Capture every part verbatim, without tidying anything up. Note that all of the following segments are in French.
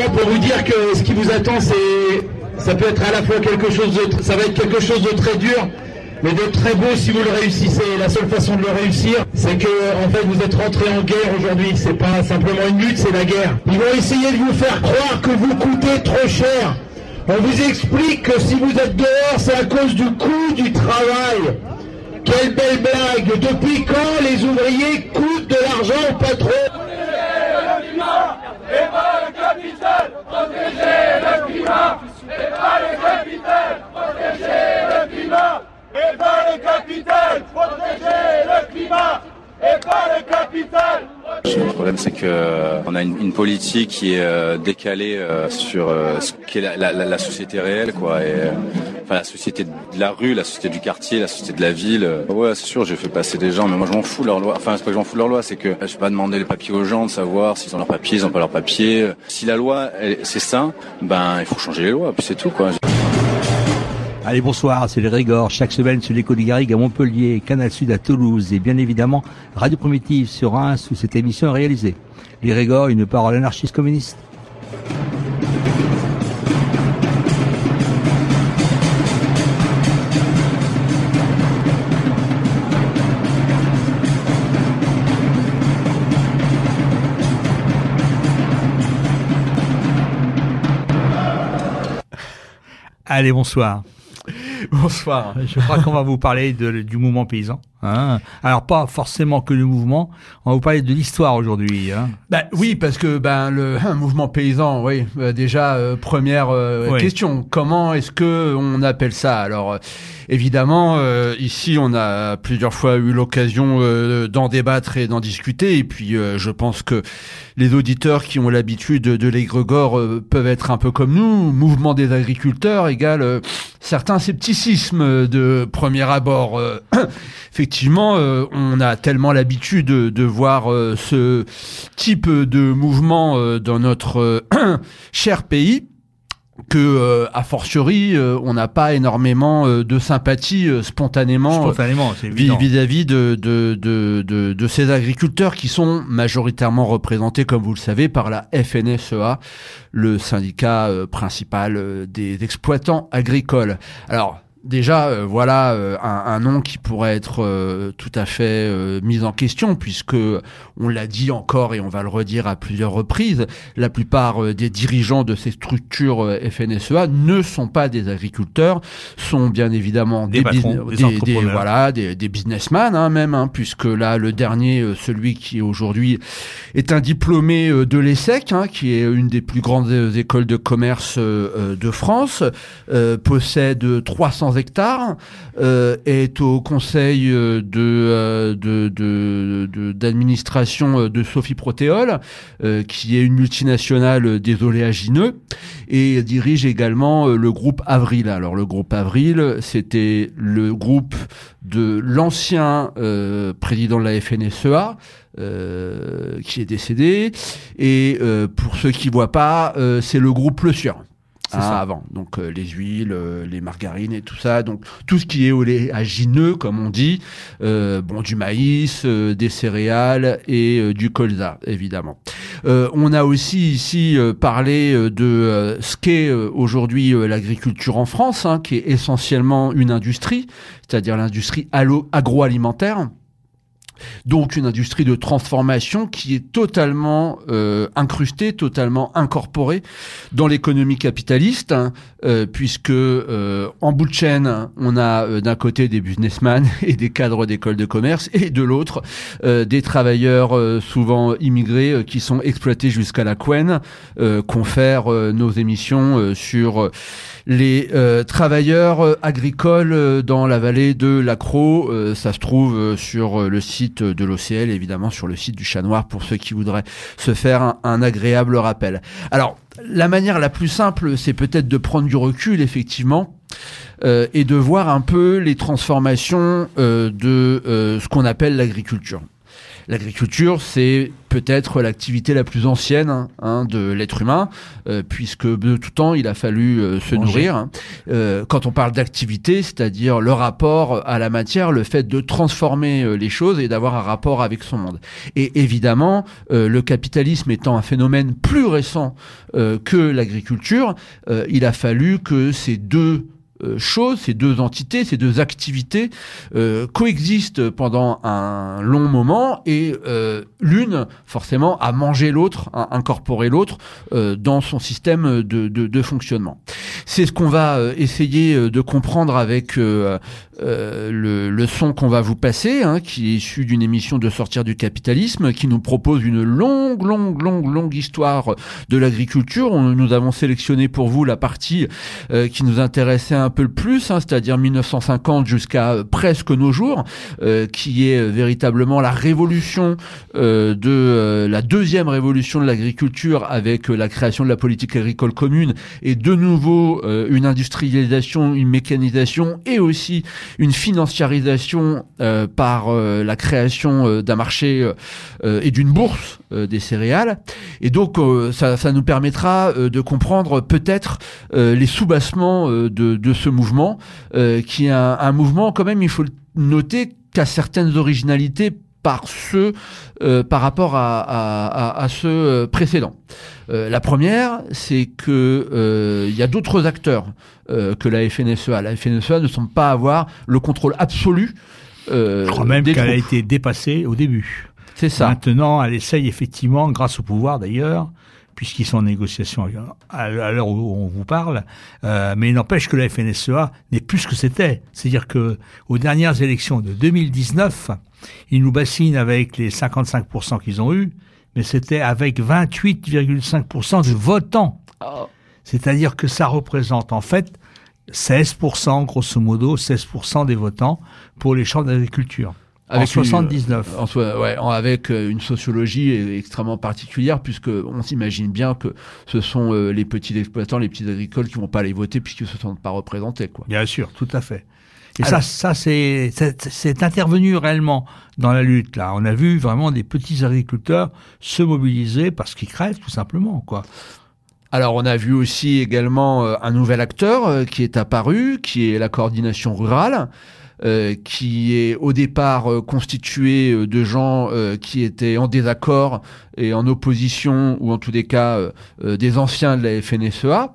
simplement pour vous dire que ce qui vous attend, c'est, ça peut être à la fois quelque chose de, ça va être quelque chose de très dur, mais de très beau si vous le réussissez. La seule façon de le réussir, c'est que, en fait, vous êtes rentré en guerre aujourd'hui. C'est pas simplement une lutte, c'est la guerre. Ils vont essayer de vous faire croire que vous coûtez trop cher. On vous explique que si vous êtes dehors, c'est à cause du coût du travail. Quelle belle blague! Depuis quand les ouvriers coûtent de l'argent au patron? Et pas le capital, protéger le climat. Et pas le capital, protéger le climat. Et pas le capital, protéger le climat. Et pas le capital. Le problème, c'est que on a une, une politique qui est euh, décalée euh, sur euh, ce qu'est la, la, la société réelle, quoi. Et euh, enfin, la société de la rue, la société du quartier, la société de la ville. Euh, ouais, c'est sûr, j'ai fait passer des gens, mais moi je m'en fous de leur loi. Enfin, c'est pas que je m'en fous de leur loi, c'est que je vais pas demander les papiers aux gens de savoir s'ils ont leurs papiers, ils ont pas leurs papiers. Si la loi, elle, c'est ça, ben il faut changer les lois, puis c'est tout, quoi. Allez, bonsoir, c'est les Régors, chaque semaine sur l'écho du Garrigue à Montpellier, Canal Sud à Toulouse et bien évidemment Radio Primitive sur Reims où cette émission est réalisée. Les Régors, une parole anarchiste communiste. Allez, bonsoir. Bonsoir. Je crois qu'on va vous parler de, du mouvement paysan. Hein. Alors pas forcément que le mouvement, on va vous parler de l'histoire aujourd'hui. Hein. Ben oui, parce que ben le hein, mouvement paysan, oui, euh, déjà euh, première euh, oui. question, comment est-ce que on appelle ça? Alors euh, évidemment, euh, ici on a plusieurs fois eu l'occasion euh, d'en débattre et d'en discuter, et puis euh, je pense que les auditeurs qui ont l'habitude de, de l'égrégore euh, peuvent être un peu comme nous. Mouvement des agriculteurs égale euh, certains scepticismes de premier abord. Euh, Effectivement, euh, on a tellement l'habitude de, de voir euh, ce type de mouvement euh, dans notre euh, cher pays que, euh, a fortiori, euh, on n'a pas énormément euh, de sympathie euh, spontanément, spontanément c'est évident. vis-à-vis de, de, de, de, de ces agriculteurs qui sont majoritairement représentés, comme vous le savez, par la F N S E A, le syndicat euh, principal euh, des exploitants agricoles. Alors, déjà, euh, voilà euh, un, un nom qui pourrait être euh, tout à fait euh, mis en question, puisque on l'a dit encore et on va le redire à plusieurs reprises, la plupart euh, des dirigeants de ces structures euh, F N S E A ne sont pas des agriculteurs, sont bien évidemment des, des, patrons, bus- des, des, des voilà des, des businessmen hein, même, hein, puisque là le dernier, euh, celui qui aujourd'hui est un diplômé euh, de l'E S S E C, hein, qui est une des plus grandes euh, écoles de commerce euh, de France, euh, possède trois cents hectares, euh, est au conseil euh, de, euh, de, de, de d'administration de Sophie Protéol, euh, qui est une multinationale des oléagineux, et dirige également euh, le groupe Avril. Alors le groupe Avril, c'était le groupe de l'ancien euh, président de la F N S E A, euh, qui est décédé, et euh, pour ceux qui voient pas, euh, c'est le groupe Le Sieur. C'est ah, ça. Avant, donc euh, les huiles, euh, les margarines et tout ça, donc tout ce qui est oléagineux, comme on dit, euh, bon, du maïs, euh, des céréales et euh, du colza, évidemment. Euh, on a aussi ici euh, parlé euh, de euh, ce qu'est euh, aujourd'hui euh, l'agriculture en France, hein, qui est essentiellement une industrie, c'est-à-dire l'industrie allo- agroalimentaire. Donc une industrie de transformation qui est totalement euh, incrustée, totalement incorporée dans l'économie capitaliste, hein, euh, puisque euh, en bout de chaîne, on a euh, d'un côté des businessmen et des cadres d'écoles de commerce, et de l'autre euh, des travailleurs euh, souvent immigrés euh, qui sont exploités jusqu'à la couenne, euh, confèrent euh, nos émissions euh, sur euh, les euh, travailleurs euh, agricoles euh, dans la vallée de l'Accro. Euh, ça se trouve euh, sur euh, le site de l'O C L, évidemment sur le site du Chat Noir, pour ceux qui voudraient se faire un, un agréable rappel. Alors, la manière la plus simple, c'est peut-être de prendre du recul, effectivement, euh, et de voir un peu les transformations euh, de euh, ce qu'on appelle l'agriculture. L'agriculture, c'est peut-être l'activité la plus ancienne hein, hein, de l'être humain, euh, puisque de tout temps, il a fallu euh, se Manger. nourrir. Hein. Euh, quand on parle d'activité, c'est-à-dire le rapport à la matière, le fait de transformer euh, les choses et d'avoir un rapport avec son monde. Et évidemment, euh, le capitalisme étant un phénomène plus récent euh, que l'agriculture, euh, il a fallu que ces deux Euh, choses, ces deux entités, ces deux activités euh, coexistent pendant un long moment et euh, l'une, forcément, a mangé l'autre, a incorporé l'autre euh, dans son système de, de, de fonctionnement. C'est ce qu'on va euh, essayer de comprendre avec euh, euh, le, le son qu'on va vous passer, hein, qui est issu d'une émission de Sortir du capitalisme, qui nous propose une longue, longue, longue, longue histoire de l'agriculture. On, nous avons sélectionné pour vous la partie euh, qui nous intéressait un un peu le plus, hein, c'est-à-dire mille neuf cent cinquante jusqu'à euh, presque nos jours, euh, qui est euh, véritablement la révolution euh, de euh, la deuxième révolution de l'agriculture avec euh, la création de la politique agricole commune et de nouveau euh, une industrialisation, une mécanisation et aussi une financiarisation euh, par euh, la création euh, d'un marché euh, et d'une bourse euh, des céréales. Et donc euh, ça, ça nous permettra euh, de comprendre peut-être euh, les soubassements euh, de, de ce mouvement, euh, qui est un, un mouvement quand même, il faut noter, qui a certaines originalités par ceux, euh, par rapport à, à, à, à ceux précédents. Euh, la première, c'est que euh, il y a d'autres acteurs euh, que la F N S E A. La F N S E A ne semble pas avoir le contrôle absolu. Euh, Je crois même des qu'elle a troupes. été dépassée au début. C'est ça. Maintenant, elle essaye effectivement, grâce au pouvoir d'ailleurs, puisqu'ils sont en négociation à l'heure où on vous parle, euh, mais il n'empêche que la F N S E A n'est plus ce que c'était. C'est-à-dire que aux dernières élections de deux mille dix-neuf, ils nous bassinent avec les cinquante-cinq pour cent qu'ils ont eu, mais c'était avec vingt-huit virgule cinq pour cent de votants. Oh. C'est-à-dire que ça représente en fait seize pour cent, grosso modo, seize pour cent des votants pour les chambres d'agriculture. En soixante-dix-neuf. Une, en so- ouais, en, avec euh, une sociologie extrêmement particulière, puisque on s'imagine bien que ce sont euh, les petits exploitants, les petits agricoles qui vont pas aller voter puisqu'ils ne se sentent pas représentés, quoi. Bien sûr, tout à fait. Et Alors, ça, ça c'est, c'est, c'est intervenu réellement dans la lutte, là. On a vu vraiment des petits agriculteurs se mobiliser parce qu'ils crèvent, tout simplement, quoi. Alors, on a vu aussi également euh, un nouvel acteur euh, qui est apparu, qui est la coordination rurale. Euh, qui est au départ euh, constitué euh, de gens euh, qui étaient en désaccord et en opposition, ou en tous les cas euh, euh, des anciens de la F N S E A.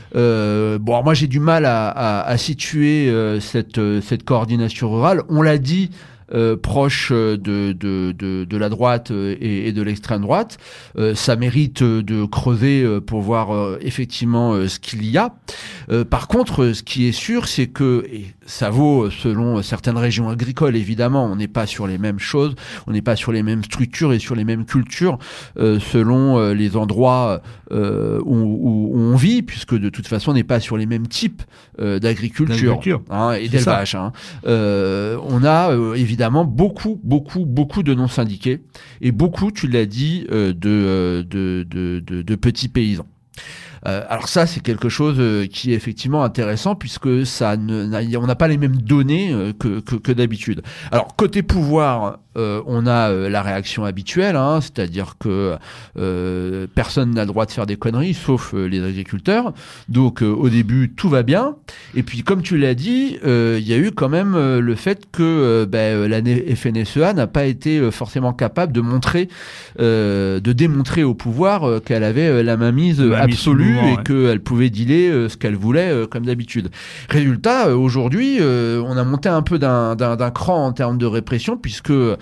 Euh, bon, alors moi j'ai du mal à, à, à situer euh, cette, euh, cette coordination rurale. On l'a dit, Euh, proche de, de, de, de la droite et, et de l'extrême droite. Euh, ça mérite de creuser pour voir euh, effectivement euh, ce qu'il y a. Euh, par contre, ce qui est sûr, c'est que, et ça vaut selon certaines régions agricoles, évidemment, on n'est pas sur les mêmes choses, on n'est pas sur les mêmes structures et sur les mêmes cultures euh, selon euh, les endroits euh, où, où, où on vit, puisque de toute façon, on n'est pas sur les mêmes types euh, d'agriculture, hein, et d'élevage. Hein. Euh, on a euh, évidemment Évidemment, beaucoup, beaucoup, beaucoup de non-syndiqués et beaucoup, tu l'as dit, euh, de, de, de, de, de petits paysans. Euh, alors ça, c'est quelque chose euh, qui est effectivement intéressant puisque ça ne, on n'a pas les mêmes données euh, que, que, que d'habitude. Alors côté pouvoir, euh, on a euh, la réaction habituelle, hein, c'est-à-dire que euh, personne n'a le droit de faire des conneries, sauf euh, les agriculteurs. Donc euh, au début, tout va bien. Et puis comme tu l'as dit, il euh, y a eu quand même euh, le fait que euh, ben, la F N S E A n'a pas été euh, forcément capable de montrer, euh, de démontrer au pouvoir euh, qu'elle avait euh, la mainmise euh, absolue. Et ouais. qu'elle pouvait dealer euh, ce qu'elle voulait euh, comme d'habitude. Résultat, euh, aujourd'hui, euh, on a monté un peu d'un, d'un, d'un cran en termes de répression puisque euh,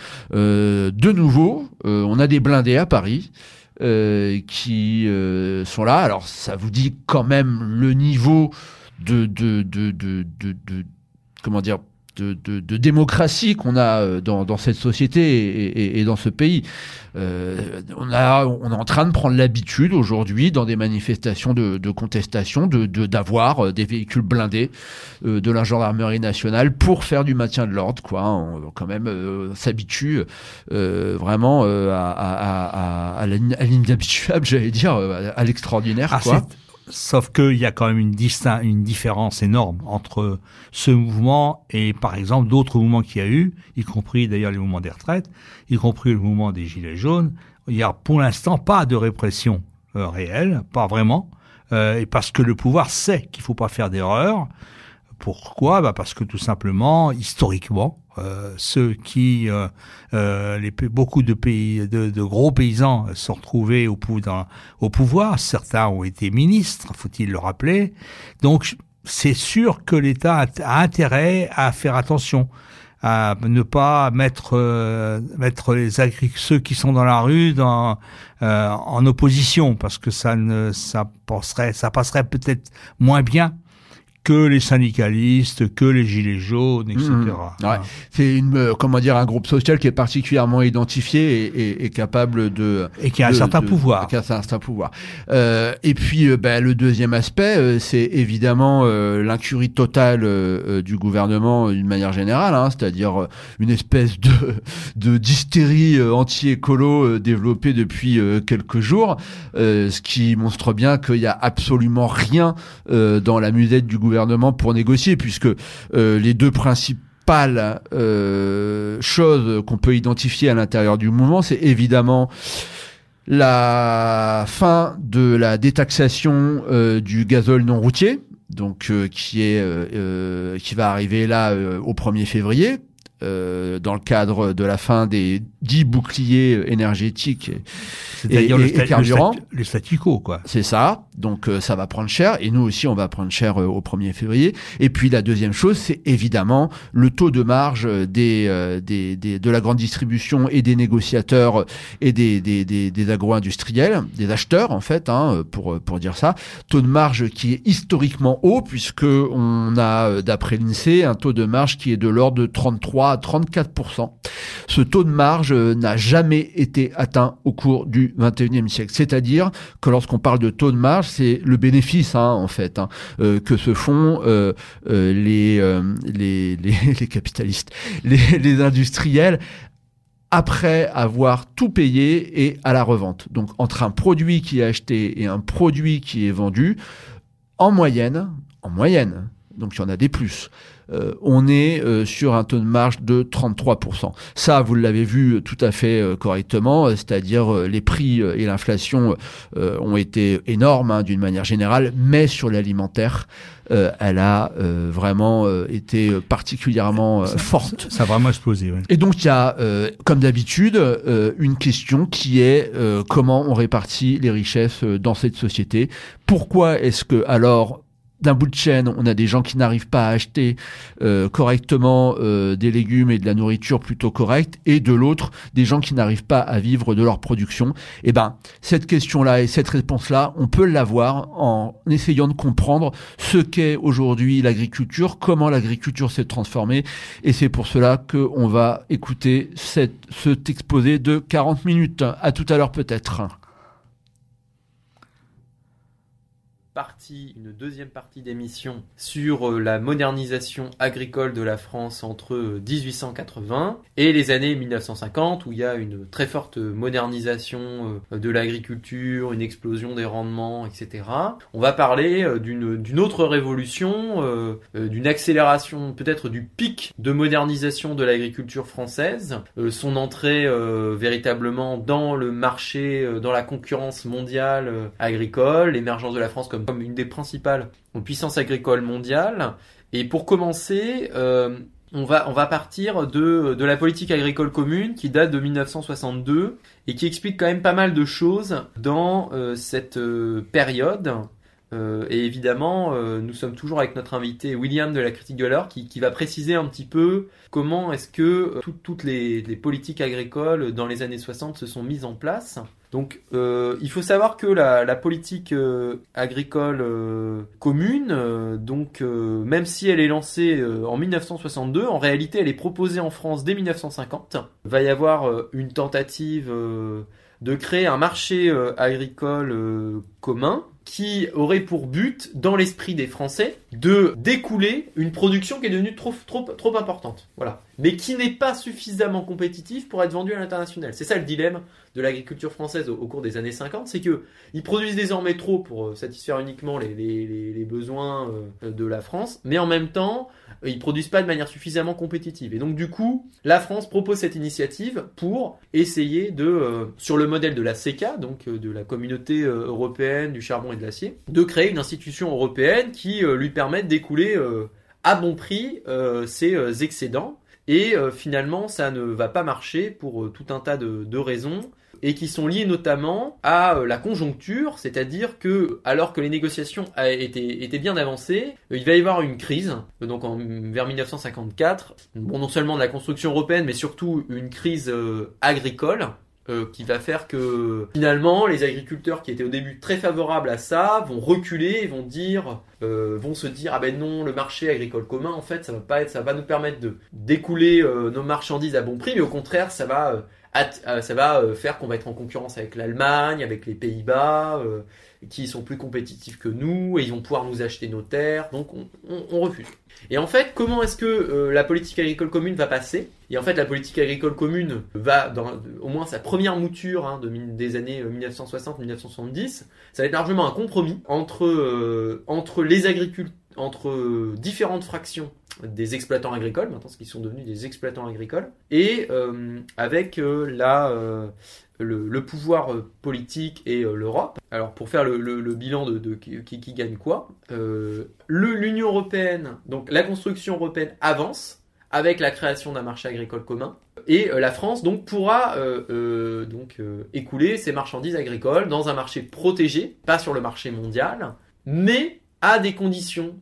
de nouveau, euh, on a des blindés à Paris euh, qui euh, sont là. Alors, ça vous dit quand même le niveau de, de, de, de, de, de comment dire, De, de, de démocratie qu'on a dans, dans cette société et, et, et dans ce pays. Euh, on, a, on est en train de prendre l'habitude aujourd'hui dans des manifestations de, de contestation de, de, d'avoir des véhicules blindés euh, de la gendarmerie nationale pour faire du maintien de l'ordre, quoi. On quand même euh, s'habitue euh, vraiment euh, à, à, à, à l'inhabituable, j'allais dire, à l'extraordinaire, ah, quoi. C'est... sauf qu'il y a quand même une, distin- une différence énorme entre ce mouvement et, par exemple, d'autres mouvements qu'il y a eu, y compris d'ailleurs les mouvements des retraites, y compris le mouvement des Gilets jaunes. Il n'y a pour l'instant pas de répression euh, réelle, pas vraiment, euh, et parce que le pouvoir sait qu'il ne faut pas faire d'erreur. Pourquoi ? Bah parce que tout simplement, historiquement, euh, ceux qui, euh, euh, les, beaucoup de pays, de, de gros paysans se sont retrouvés au, pou, dans, au pouvoir. Certains ont été ministres, faut-il le rappeler. Donc, c'est sûr que l'État a, a intérêt à faire attention, à ne pas mettre euh, mettre les agri- ceux qui sont dans la rue dans, euh, en opposition, parce que ça ne ça passerait ça passerait peut-être moins bien que les syndicalistes, que les gilets jaunes, et cetera. Mmh. Ouais. C'est une, euh, comment dire, un groupe social qui est particulièrement identifié et, et, et capable de et qui a de, un certain de, pouvoir. Qui a un certain pouvoir. Euh, et puis, euh, bah, le deuxième aspect, euh, c'est évidemment euh, l'incurie totale euh, du gouvernement d'une manière générale, hein, c'est-à-dire euh, une espèce de de d'hystérie euh, anti-écolo euh, développée depuis euh, quelques jours, euh, ce qui montre bien qu'il y a absolument rien euh, dans la musette du gouvernement gouvernement pour négocier, puisque euh, les deux principales euh, choses qu'on peut identifier à l'intérieur du mouvement, c'est évidemment la fin de la détaxation euh, du gazole non routier, donc euh, qui est euh, euh, qui va arriver là euh, au premier février. Euh, dans le cadre de la fin des dix boucliers énergétiques C'est-à-dire et, le, et, sta- et carburant. le, statu- le statu quo, quoi. C'est ça. Donc euh, ça va prendre cher et nous aussi on va prendre cher euh, au premier février. Et puis la deuxième chose, c'est évidemment le taux de marge des, euh, des, des de la grande distribution et des négociateurs et des des des, des agro-industriels, des acheteurs en fait, hein, pour pour dire ça. Taux de marge qui est historiquement haut puisque on a d'après l'INSEE un taux de marge qui est de l'ordre de trente-trois à trente-quatre pour cent. Ce taux de marge n'a jamais été atteint au cours du vingt et unième siècle. C'est-à-dire que lorsqu'on parle de taux de marge, c'est le bénéfice, hein, en fait, hein, euh, que se font euh, euh, les, euh, les, les, les capitalistes, les, les industriels après avoir tout payé et à la revente. Donc, entre un produit qui est acheté et un produit qui est vendu, en moyenne, en moyenne, donc il y en a des plus, Euh, on est euh, sur un taux de marge de trente-trois pour cent. Ça, vous l'avez vu tout à fait euh, correctement, euh, c'est-à-dire euh, les prix euh, et l'inflation euh, ont été énormes hein, d'une manière générale, mais sur l'alimentaire, euh, elle a euh, vraiment euh, été particulièrement euh, ça, forte. Ça, ça a vraiment explosé, oui. Et donc il y a, euh, comme d'habitude, euh, une question qui est euh, comment on répartit les richesses dans cette société. Pourquoi est-ce que alors d'un bout de chaîne, on a des gens qui n'arrivent pas à acheter euh, correctement euh, des légumes et de la nourriture plutôt correcte, et de l'autre, des gens qui n'arrivent pas à vivre de leur production. Et ben, cette question-là et cette réponse-là, on peut l'avoir en essayant de comprendre ce qu'est aujourd'hui l'agriculture, comment l'agriculture s'est transformée, et c'est pour cela qu'on va écouter cette, cet exposé de quarante minutes. À tout à l'heure peut-être. Partie, une deuxième partie d'émission sur euh, la modernisation agricole de la France entre euh, dix-huit cent quatre-vingts et les années mille neuf cent cinquante, où il y a une très forte modernisation euh, de l'agriculture, une explosion des rendements, et cetera. On va parler euh, d'une, d'une autre révolution, euh, euh, d'une accélération, peut-être du pic de modernisation de l'agriculture française, euh, son entrée euh, véritablement dans le marché, euh, dans la concurrence mondiale euh, agricole, l'émergence de la France comme comme une des principales puissances agricoles mondiales. Et pour commencer, euh, on va on va partir de de la politique agricole commune qui date de mille neuf cent soixante-deux et qui explique quand même pas mal de choses dans euh, cette euh, période. Euh, et évidemment, euh, nous sommes toujours avec notre invité William de la Critique de l'Heure qui, qui va préciser un petit peu comment est-ce que euh, tout, toutes les, les politiques agricoles dans les années soixante se sont mises en place. Donc, euh, il faut savoir que la, la politique euh, agricole euh, commune, euh, donc euh, même si elle est lancée euh, en mille neuf cent soixante-deux, en réalité, elle est proposée en France dès mille neuf cent cinquante. Il va y avoir euh, une tentative euh, de créer un marché euh, agricole euh, commun, qui aurait pour but, dans l'esprit des Français, de découler une production qui est devenue trop, trop, trop importante. Voilà. Mais qui n'est pas suffisamment compétitive pour être vendue à l'international. C'est ça le dilemme de l'agriculture française au, au cours des années cinquante, c'est que ils produisent désormais trop pour euh, satisfaire uniquement les, les, les, les besoins euh, de la France, mais en même temps, euh, ils produisent pas de manière suffisamment compétitive. Et donc du coup, la France propose cette initiative pour essayer de, euh, sur le modèle de la C E C A, donc euh, de la Communauté euh, européenne du charbon et de l'acier, de créer une institution européenne qui euh, lui permette d'écouler euh, à bon prix euh, ses euh, excédents. Et euh, finalement, ça ne va pas marcher pour euh, tout un tas de, de raisons, et qui sont liées notamment à euh, la conjoncture, c'est-à-dire que, alors que les négociations a été, étaient bien avancées, euh, il va y avoir une crise, euh, donc en, vers dix-neuf cent cinquante-quatre, bon, non seulement de la construction européenne, mais surtout une crise euh, agricole, Euh, qui va faire que finalement les agriculteurs qui étaient au début très favorables à ça vont reculer et vont dire euh, vont se dire ah ben non, le marché agricole commun en fait ça va pas être ça va nous permettre de d'écouler euh, nos marchandises à bon prix, mais au contraire ça va euh, at- euh, ça va euh, faire qu'on va être en concurrence avec l'Allemagne, avec les Pays-Bas euh, qui sont plus compétitifs que nous et ils vont pouvoir nous acheter nos terres, donc on, on, on refuse. Et en fait, comment est-ce que euh, la politique agricole commune va passer ? Et en fait, la politique agricole commune va, dans au moins sa première mouture hein, de, des années dix-neuf cent soixante à dix-neuf cent soixante-dix, ça va être largement un compromis entre, euh, entre les agriculteurs, entre euh, différentes fractions des exploitants agricoles, maintenant ce qui sont devenus des exploitants agricoles, et euh, avec euh, la... Euh, Le, le pouvoir politique et euh, l'Europe. Alors pour faire le, le, le bilan de, de qui, qui gagne quoi, euh, le, l'Union européenne, donc la construction européenne avance avec la création d'un marché agricole commun, et euh, la France donc pourra euh, euh, donc euh, écouler ses marchandises agricoles dans un marché protégé, pas sur le marché mondial, mais à des conditions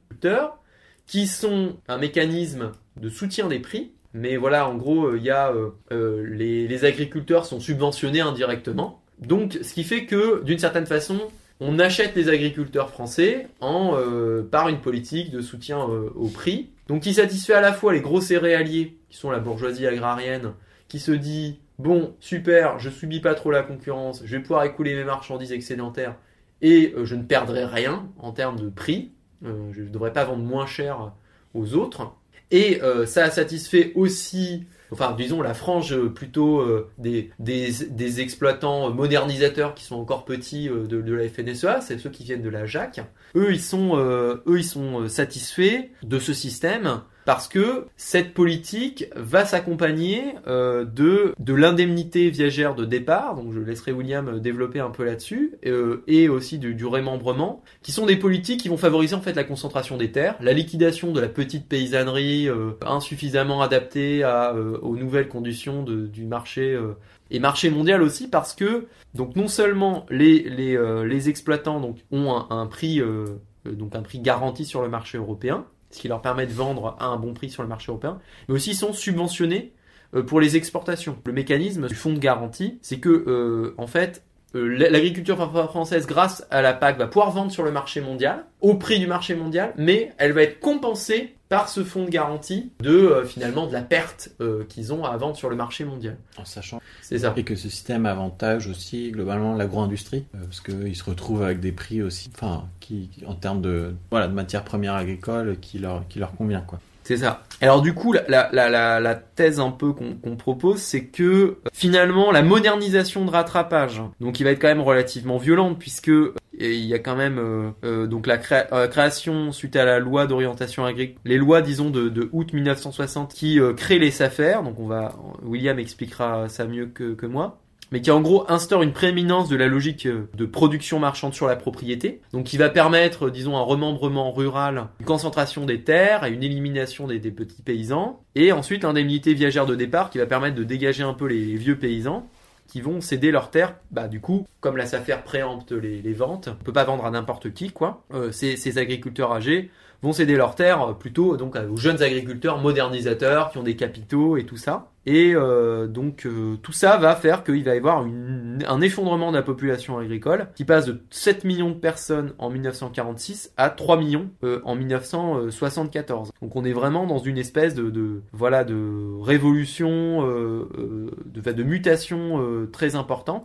qui sont un mécanisme de soutien des prix. Mais voilà, en gros, il euh, y a euh, euh, les, les agriculteurs sont subventionnés indirectement. Donc, ce qui fait que, d'une certaine façon, on achète les agriculteurs français en, euh, par une politique de soutien euh, au prix. Donc, qui satisfait à la fois les gros céréaliers, qui sont la bourgeoisie agrarienne, qui se dit « Bon, super, je subis pas trop la concurrence, je vais pouvoir écouler mes marchandises excédentaires et euh, je ne perdrai rien en termes de prix. Euh, je ne devrais pas vendre moins cher aux autres. » Et euh, ça a satisfait aussi, enfin disons la frange plutôt euh, des, des, des exploitants modernisateurs qui sont encore petits euh, de, de la F N S E A, c'est ceux qui viennent de la J A C. Eux ils sont, euh, eux, ils sont satisfaits de ce système parce que cette politique va s'accompagner euh, de, de l'indemnité viagère de départ, donc je laisserai William développer un peu là-dessus, euh, et aussi du, du remembrement, qui sont des politiques qui vont favoriser en fait la concentration des terres, la liquidation de la petite paysannerie euh, insuffisamment adaptée à, euh, aux nouvelles conditions de, du marché euh, et marché mondial aussi, parce que donc non seulement les, les, euh, les exploitants donc, ont un, un prix euh, donc un prix garanti sur le marché européen, ce qui leur permet de vendre à un bon prix sur le marché européen, mais aussi ils sont subventionnés pour les exportations. Le mécanisme du fonds de garantie, c'est que, euh, en fait, euh, l'agriculture française, grâce à la P A C, va pouvoir vendre sur le marché mondial, au prix du marché mondial, mais elle va être compensée par ce fonds de garantie de, euh, finalement, de la perte euh, qu'ils ont à vendre sur le marché mondial. En sachant c'est ça. Et que ce système avantage aussi, globalement, l'agro-industrie, euh, parce qu'ils se retrouvent avec des prix aussi, enfin, qui, qui, en termes de, voilà, de matières premières agricoles qui leur, qui leur convient, quoi. C'est ça. Alors du coup, la, la, la, la thèse un peu qu'on, qu'on propose, c'est que finalement, la modernisation de rattrapage, donc il va être quand même relativement violente, puisque et il y a quand même euh, euh, donc la créa- euh, création suite à la loi d'orientation agricole, les lois disons de, de août dix-neuf cent soixante qui euh, créent les S A F R, donc on va, William expliquera ça mieux que, que moi, mais qui en gros instaure une prééminence de la logique de production marchande sur la propriété, donc qui va permettre, disons, un remembrement rural, une concentration des terres et une élimination des, des petits paysans, et ensuite l'indemnité viagère de départ qui va permettre de dégager un peu les, les vieux paysans qui vont céder leurs terres, bah du coup, comme la S A F R préempte les, les ventes, on peut pas vendre à n'importe qui, quoi, euh, ces, ces agriculteurs âgés vont céder leurs terres plutôt donc aux jeunes agriculteurs modernisateurs qui ont des capitaux et tout ça. Et euh, donc euh, tout ça va faire qu'il va y avoir une, un effondrement de la population agricole qui passe de sept millions de personnes en dix-neuf cent quarante-six à trois millions euh, en dix-neuf cent soixante-quatorze. Donc on est vraiment dans une espèce de, de voilà de révolution, euh, euh, de, de mutation euh, très importante.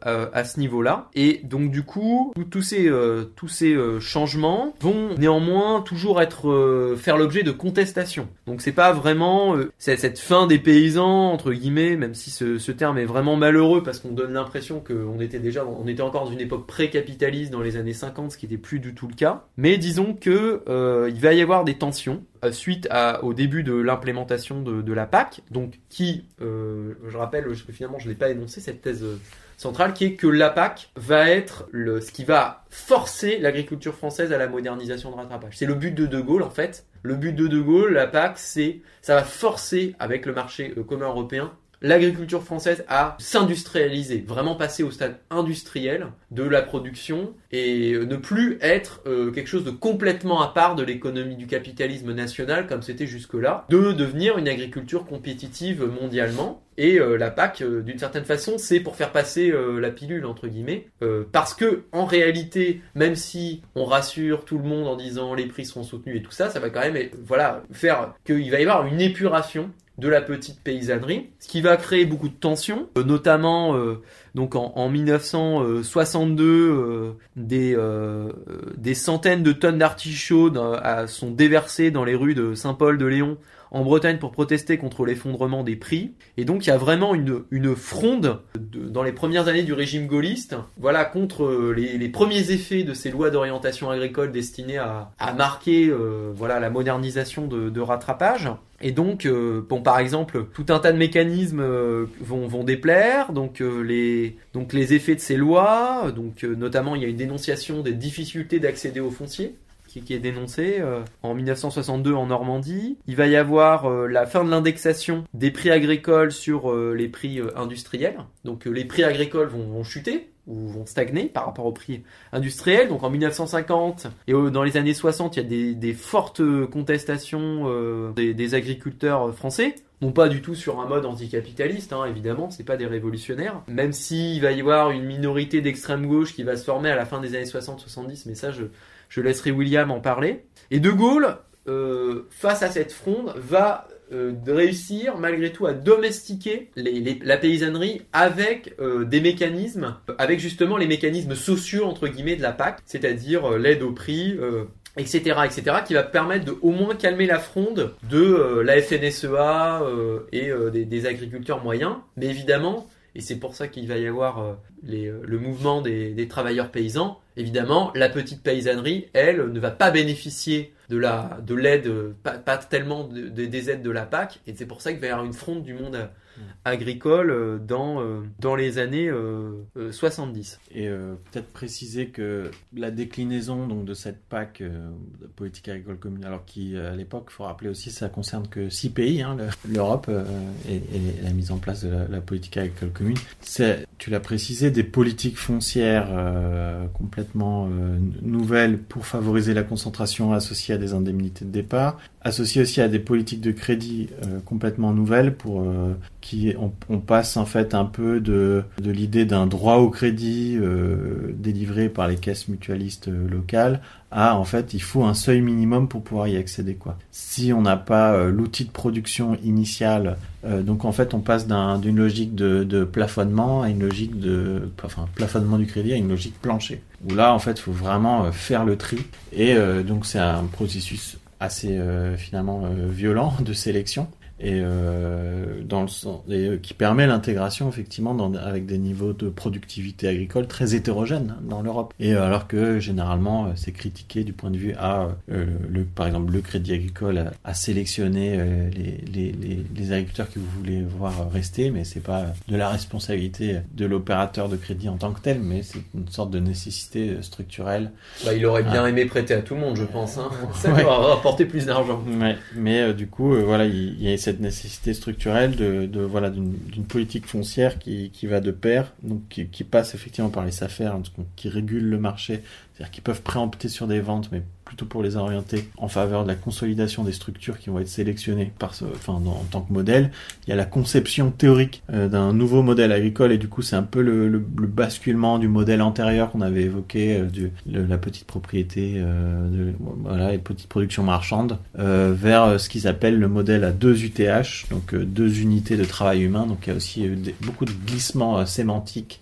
euh, à ce niveau-là. Et donc du coup, tous ces euh, tous ces euh, changements vont néanmoins toujours être euh, faire l'objet de contestations. Donc c'est pas vraiment euh, c'est cette fin des paysans entre guillemets, même si ce, ce terme est vraiment malheureux parce qu'on donne l'impression qu'on était déjà on était encore dans une époque pré-capitaliste dans les années cinquante, ce qui n'était plus du tout le cas. Mais disons que euh, il va y avoir des tensions euh, suite à, au début de l'implémentation de, de la P A C, donc qui, euh, je rappelle, je, finalement je l'ai pas énoncé cette thèse euh, centrale, qui est que la P A C va être le, ce qui va forcer l'agriculture française à la modernisation de rattrapage. C'est le but de De Gaulle en fait. Le but de De Gaulle, la P A C, c'est ça va forcer avec le marché euh, commun européen l'agriculture française à s'industrialiser, vraiment passer au stade industriel de la production et ne plus être euh, quelque chose de complètement à part de l'économie du capitalisme national comme c'était jusque-là, de devenir une agriculture compétitive mondialement. Et euh, la P A C, euh, d'une certaine façon, c'est pour faire passer euh, la pilule, entre guillemets, euh, parce que en réalité, même si on rassure tout le monde en disant les prix seront soutenus et tout ça, ça va quand même, voilà, faire qu'il va y avoir une épuration de la petite paysannerie, ce qui va créer beaucoup de tensions, euh, notamment euh, donc en, en dix-neuf cent soixante-deux, euh, des, euh, des centaines de tonnes d'artichauts euh, sont déversées dans les rues de Saint-Paul-de-Léon en Bretagne pour protester contre l'effondrement des prix. Et donc il y a vraiment une, une fronde de, dans les premières années du régime gaulliste, voilà, contre les, les premiers effets de ces lois d'orientation agricole destinées à, à marquer euh, voilà, la modernisation de, de rattrapage. Et donc, euh, bon, par exemple, tout un tas de mécanismes euh, vont, vont déplaire. Donc, euh, les, donc les effets de ces lois, donc euh, notamment il y a une dénonciation des difficultés d'accéder au foncier qui, qui est dénoncée euh, en dix-neuf cent soixante-deux en Normandie. Il va y avoir euh, la fin de l'indexation des prix agricoles sur euh, les prix euh, industriels. Donc, euh, les prix agricoles vont, vont chuter ou vont stagner par rapport aux prix industriels. Donc en dix-neuf cent cinquante et dans les années soixante, il y a des, des fortes contestations euh, des, des agriculteurs français. Non pas du tout sur un mode anticapitaliste, hein, évidemment, c'est pas des révolutionnaires. Même s'il va y avoir une minorité d'extrême gauche qui va se former à la fin des années soixante soixante-dix, mais ça je, je laisserai William en parler. Et De Gaulle, euh, face à cette fronde, va Euh, de réussir malgré tout à domestiquer les, les, la paysannerie avec euh, des mécanismes, avec justement les mécanismes sociaux entre guillemets de la P A C, c'est-à-dire euh, l'aide au prix, euh, et cetera, et cetera, qui va permettre de au moins calmer la fronde de euh, la F N S E A euh, et euh, des, des agriculteurs moyens. Mais évidemment, et c'est pour ça qu'il va y avoir euh, les, euh, le mouvement des, des travailleurs paysans, évidemment, la petite paysannerie, elle, ne va pas bénéficier de la de l'aide, pas, pas tellement de, de, des aides de la P A C, et c'est pour ça qu'il va y avoir une fronde du monde agricole dans, dans les années euh, soixante-dix. Et euh, peut-être préciser que la déclinaison donc, de cette P A C, euh, de politique agricole commune, alors qui à l'époque, il faut rappeler aussi, ça concerne que six pays, hein, le, l'Europe euh, et, et la mise en place de la, la politique agricole commune. C'est, tu l'as précisé, des politiques foncières euh, complètement euh, nouvelles pour favoriser la concentration associée à des indemnités de départ, associées aussi à des politiques de crédit euh, complètement nouvelles pour euh, qui on, on passe en fait un peu de de l'idée d'un droit au crédit euh, délivré par les caisses mutualistes euh, locales à en fait il faut un seuil minimum pour pouvoir y accéder quoi. Si on n'a pas euh, l'outil de production initial, euh, donc en fait on passe d'un, d'une logique de, de plafonnement à une logique de enfin plafonnement du crédit à une logique plancher. Où là en fait il faut vraiment euh, faire le tri et euh, donc c'est un processus assez euh, finalement euh, violent de sélection. Et euh, dans le sens et, euh, qui permet l'intégration effectivement dans, avec des niveaux de productivité agricole très hétérogènes hein, dans l'Europe. Et euh, alors que généralement euh, c'est critiqué du point de vue à euh, le par exemple le Crédit Agricole a, a sélectionné euh, les, les les les agriculteurs que vous voulez voir rester, mais c'est pas de la responsabilité de l'opérateur de crédit en tant que tel, mais c'est une sorte de nécessité structurelle. Bah, il aurait bien ah. aimé prêter à tout le monde, je pense. Hein. Ça ouais. va rapporter plus d'argent. Ouais. Mais euh, du coup, euh, voilà, il, il y a cette nécessité structurelle de, de voilà d'une, d'une politique foncière qui, qui va de pair, donc qui, qui passe effectivement par les SAFER, hein, qui régulent le marché, c'est-à-dire qu'ils peuvent préempter sur des ventes, mais plutôt pour les orienter en faveur de la consolidation des structures qui vont être sélectionnées par ce, enfin, dans, en tant que modèle. Il y a la conception théorique euh, d'un nouveau modèle agricole et du coup c'est un peu le, le, le basculement du modèle antérieur qu'on avait évoqué, euh, de, de la petite propriété, euh, de, voilà, et petite production marchande, euh, vers ce qu'ils appellent le modèle à deux U T H, donc euh, deux unités de travail humain. Donc il y a aussi euh, des, beaucoup de glissements euh, sémantiques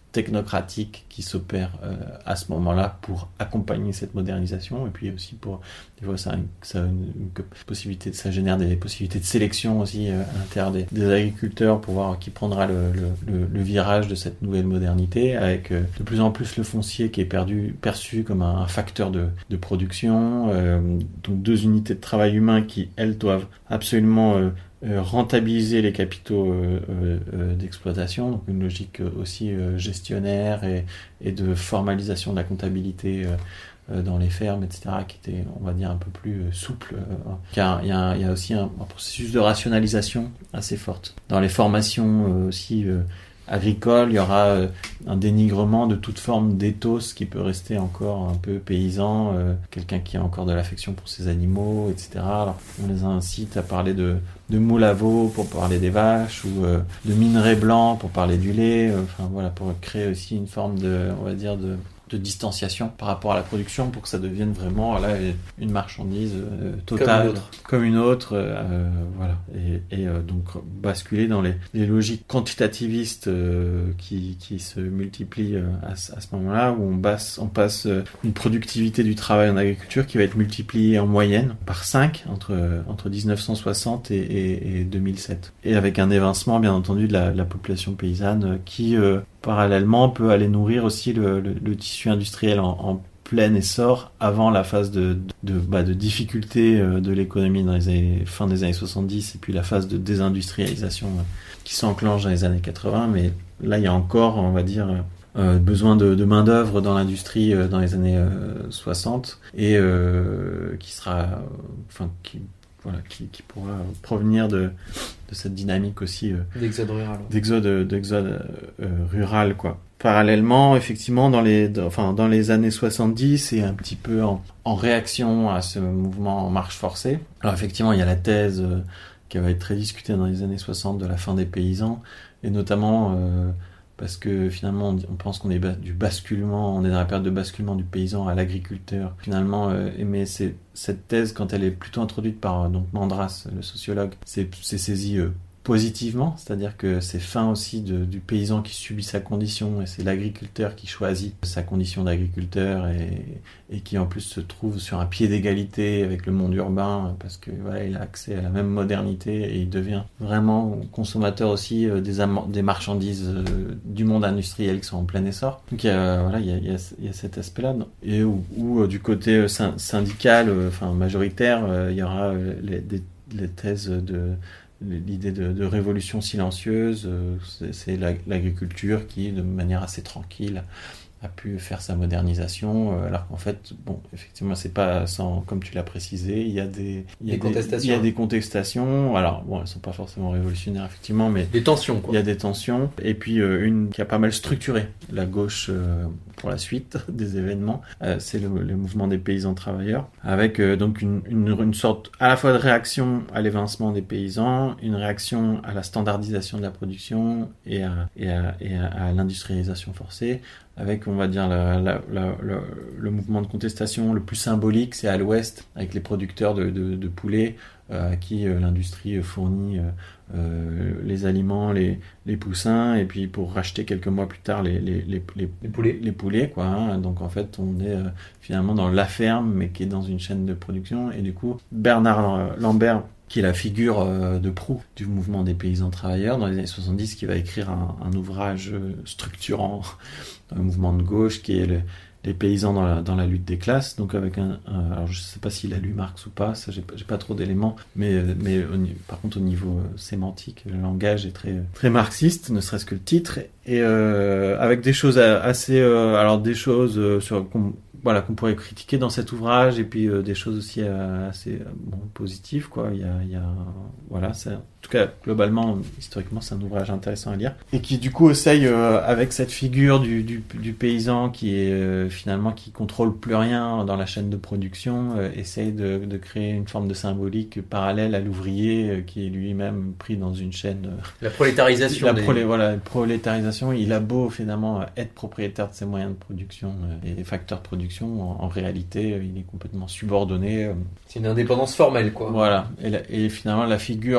technocratique qui s'opère euh, à ce moment-là pour accompagner cette modernisation, et puis aussi pour des fois ça, ça une, une possibilité, ça génère des possibilités de sélection aussi euh, à l'intérieur des, des agriculteurs pour voir qui prendra le, le, le, le virage de cette nouvelle modernité, avec euh, de plus en plus le foncier qui est perdu, perçu comme un, un facteur de, de production, euh, donc deux unités de travail humain qui elles doivent absolument euh, Euh, rentabiliser les capitaux euh, euh, d'exploitation, donc une logique aussi euh, gestionnaire et, et de formalisation de la comptabilité euh, euh, dans les fermes, et cetera, qui était, on va dire, un peu plus euh, souple. Euh, car il y a, il y a aussi un, un processus de rationalisation assez forte. Dans les formations euh, aussi euh, agricole, il y aura euh, un dénigrement de toute forme d'éthos qui peut rester encore un peu paysan, euh, quelqu'un qui a encore de l'affection pour ses animaux, et cetera. Alors, on les incite à parler de, de moule à veau pour parler des vaches, ou euh, de minerai blanc pour parler du lait, euh, enfin voilà, pour créer aussi une forme de, on va dire, de de distanciation par rapport à la production pour que ça devienne vraiment là une marchandise euh, totale comme une autre, comme une autre euh, voilà, et, et euh, donc basculer dans les, les logiques quantitativistes euh, qui, qui se multiplient euh, à, à ce moment-là, où on, basse, on passe euh, une productivité du travail en agriculture qui va être multipliée en moyenne par cinq entre, entre dix-neuf cent soixante et, et, et deux mille sept, et avec un évincement bien entendu de la, de la population paysanne qui euh, parallèlement peut aller nourrir aussi le, le, le tissu industriel en, en plein essor avant la phase de, de, de, bah, de difficulté de l'économie dans les années, fin des années soixante-dix, et puis la phase de désindustrialisation qui s'enclenche dans les années quatre-vingts. Mais là, il y a encore, on va dire, euh, besoin de, de main-d'œuvre dans l'industrie euh, dans les années euh, soixante, et euh, qui sera, euh, enfin, qui, voilà, qui, qui pourra provenir de, de cette dynamique aussi euh, d'exode rural. D'exode, d'exode euh, rural, quoi. Parallèlement, effectivement, dans les, dans, enfin, dans les années soixante-dix, et un petit peu en, en réaction à ce mouvement en marche forcée. Alors effectivement, il y a la thèse euh, qui va être très discutée dans les années soixante de la fin des paysans, et notamment euh, parce que finalement, on pense qu'on est bas, du basculement, on est dans la période de basculement du paysan à l'agriculteur. Finalement, euh, mais c'est, cette thèse, quand elle est plutôt introduite par donc Mandras, le sociologue, c'est, c'est saisi euh, positivement, c'est-à-dire que c'est fin aussi de, du paysan qui subit sa condition, et c'est l'agriculteur qui choisit sa condition d'agriculteur, et, et qui en plus se trouve sur un pied d'égalité avec le monde urbain, parce que voilà, il a accès à la même modernité, et il devient vraiment consommateur aussi euh, des, am- des marchandises euh, du monde industriel qui sont en plein essor. Donc il y a, voilà, il y a, il y a, il y a cet aspect-là, et où, où euh, du côté euh, syndical, euh, enfin majoritaire, euh, il y aura euh, les, des, les thèses de l'idée de, de révolution silencieuse, euh, c'est, c'est la, l'agriculture qui, de manière assez tranquille, a pu faire sa modernisation, euh, alors qu'en fait, bon, effectivement, c'est pas sans, comme tu l'as précisé, il y a des, il y a des, des contestations. Il y a des contestations. Alors, bon, elles sont pas forcément révolutionnaires, effectivement, mais des tensions, quoi. Il y a des tensions, et puis euh, une qui a pas mal structuré la gauche euh, pour la suite des événements, euh, c'est le, le mouvement des paysans travailleurs, avec euh, donc une, une, une sorte à la fois de réaction à l'évincement des paysans, une réaction à la standardisation de la production et à, et à, et à, à l'industrialisation forcée, avec, on va dire, la, la, la, la, le mouvement de contestation le plus symbolique, c'est à l'ouest, avec les producteurs de, de, de poulets, euh, à qui euh, l'industrie fournit euh, euh, les aliments, les, les poussins, et puis pour racheter quelques mois plus tard les, les, les, les, les poulets. Les poulets, quoi, hein. Donc en fait, on est euh, finalement dans la ferme, mais qui est dans une chaîne de production. Et du coup, Bernard Lambert, qui est la figure euh, de proue du mouvement des paysans travailleurs dans les années soixante-dix, qui va écrire un, un ouvrage euh, structurant dans le mouvement de gauche, qui est le, les paysans dans la, dans la lutte des classes, donc avec un, un alors je sais pas s'il a lu Marx ou pas, ça j'ai, j'ai pas trop d'éléments, mais, mais au, par contre au niveau euh, sémantique, le langage est très, très marxiste, ne serait-ce que le titre, et euh, avec des choses assez, euh, alors des choses euh, sur voilà, qu'on pourrait critiquer dans cet ouvrage, et puis euh, des choses aussi euh, assez euh, bon, positives, quoi. Il y a, il y a voilà, c'est, en tout cas globalement, historiquement, c'est un ouvrage intéressant à lire, et qui du coup essaye euh, avec cette figure du, du, du paysan qui est euh, finalement qui contrôle plus rien dans la chaîne de production, euh, essaye de, de créer une forme de symbolique parallèle à l'ouvrier euh, qui est lui-même pris dans une chaîne. Euh, la prolétarisation. La des... prolé, voilà, la prolétarisation. Il a beau finalement être propriétaire de ses moyens de production euh, et facteurs de production. En, en réalité, il est complètement subordonné. C'est une indépendance formelle, quoi. Voilà. Et, la, et finalement, la figure, après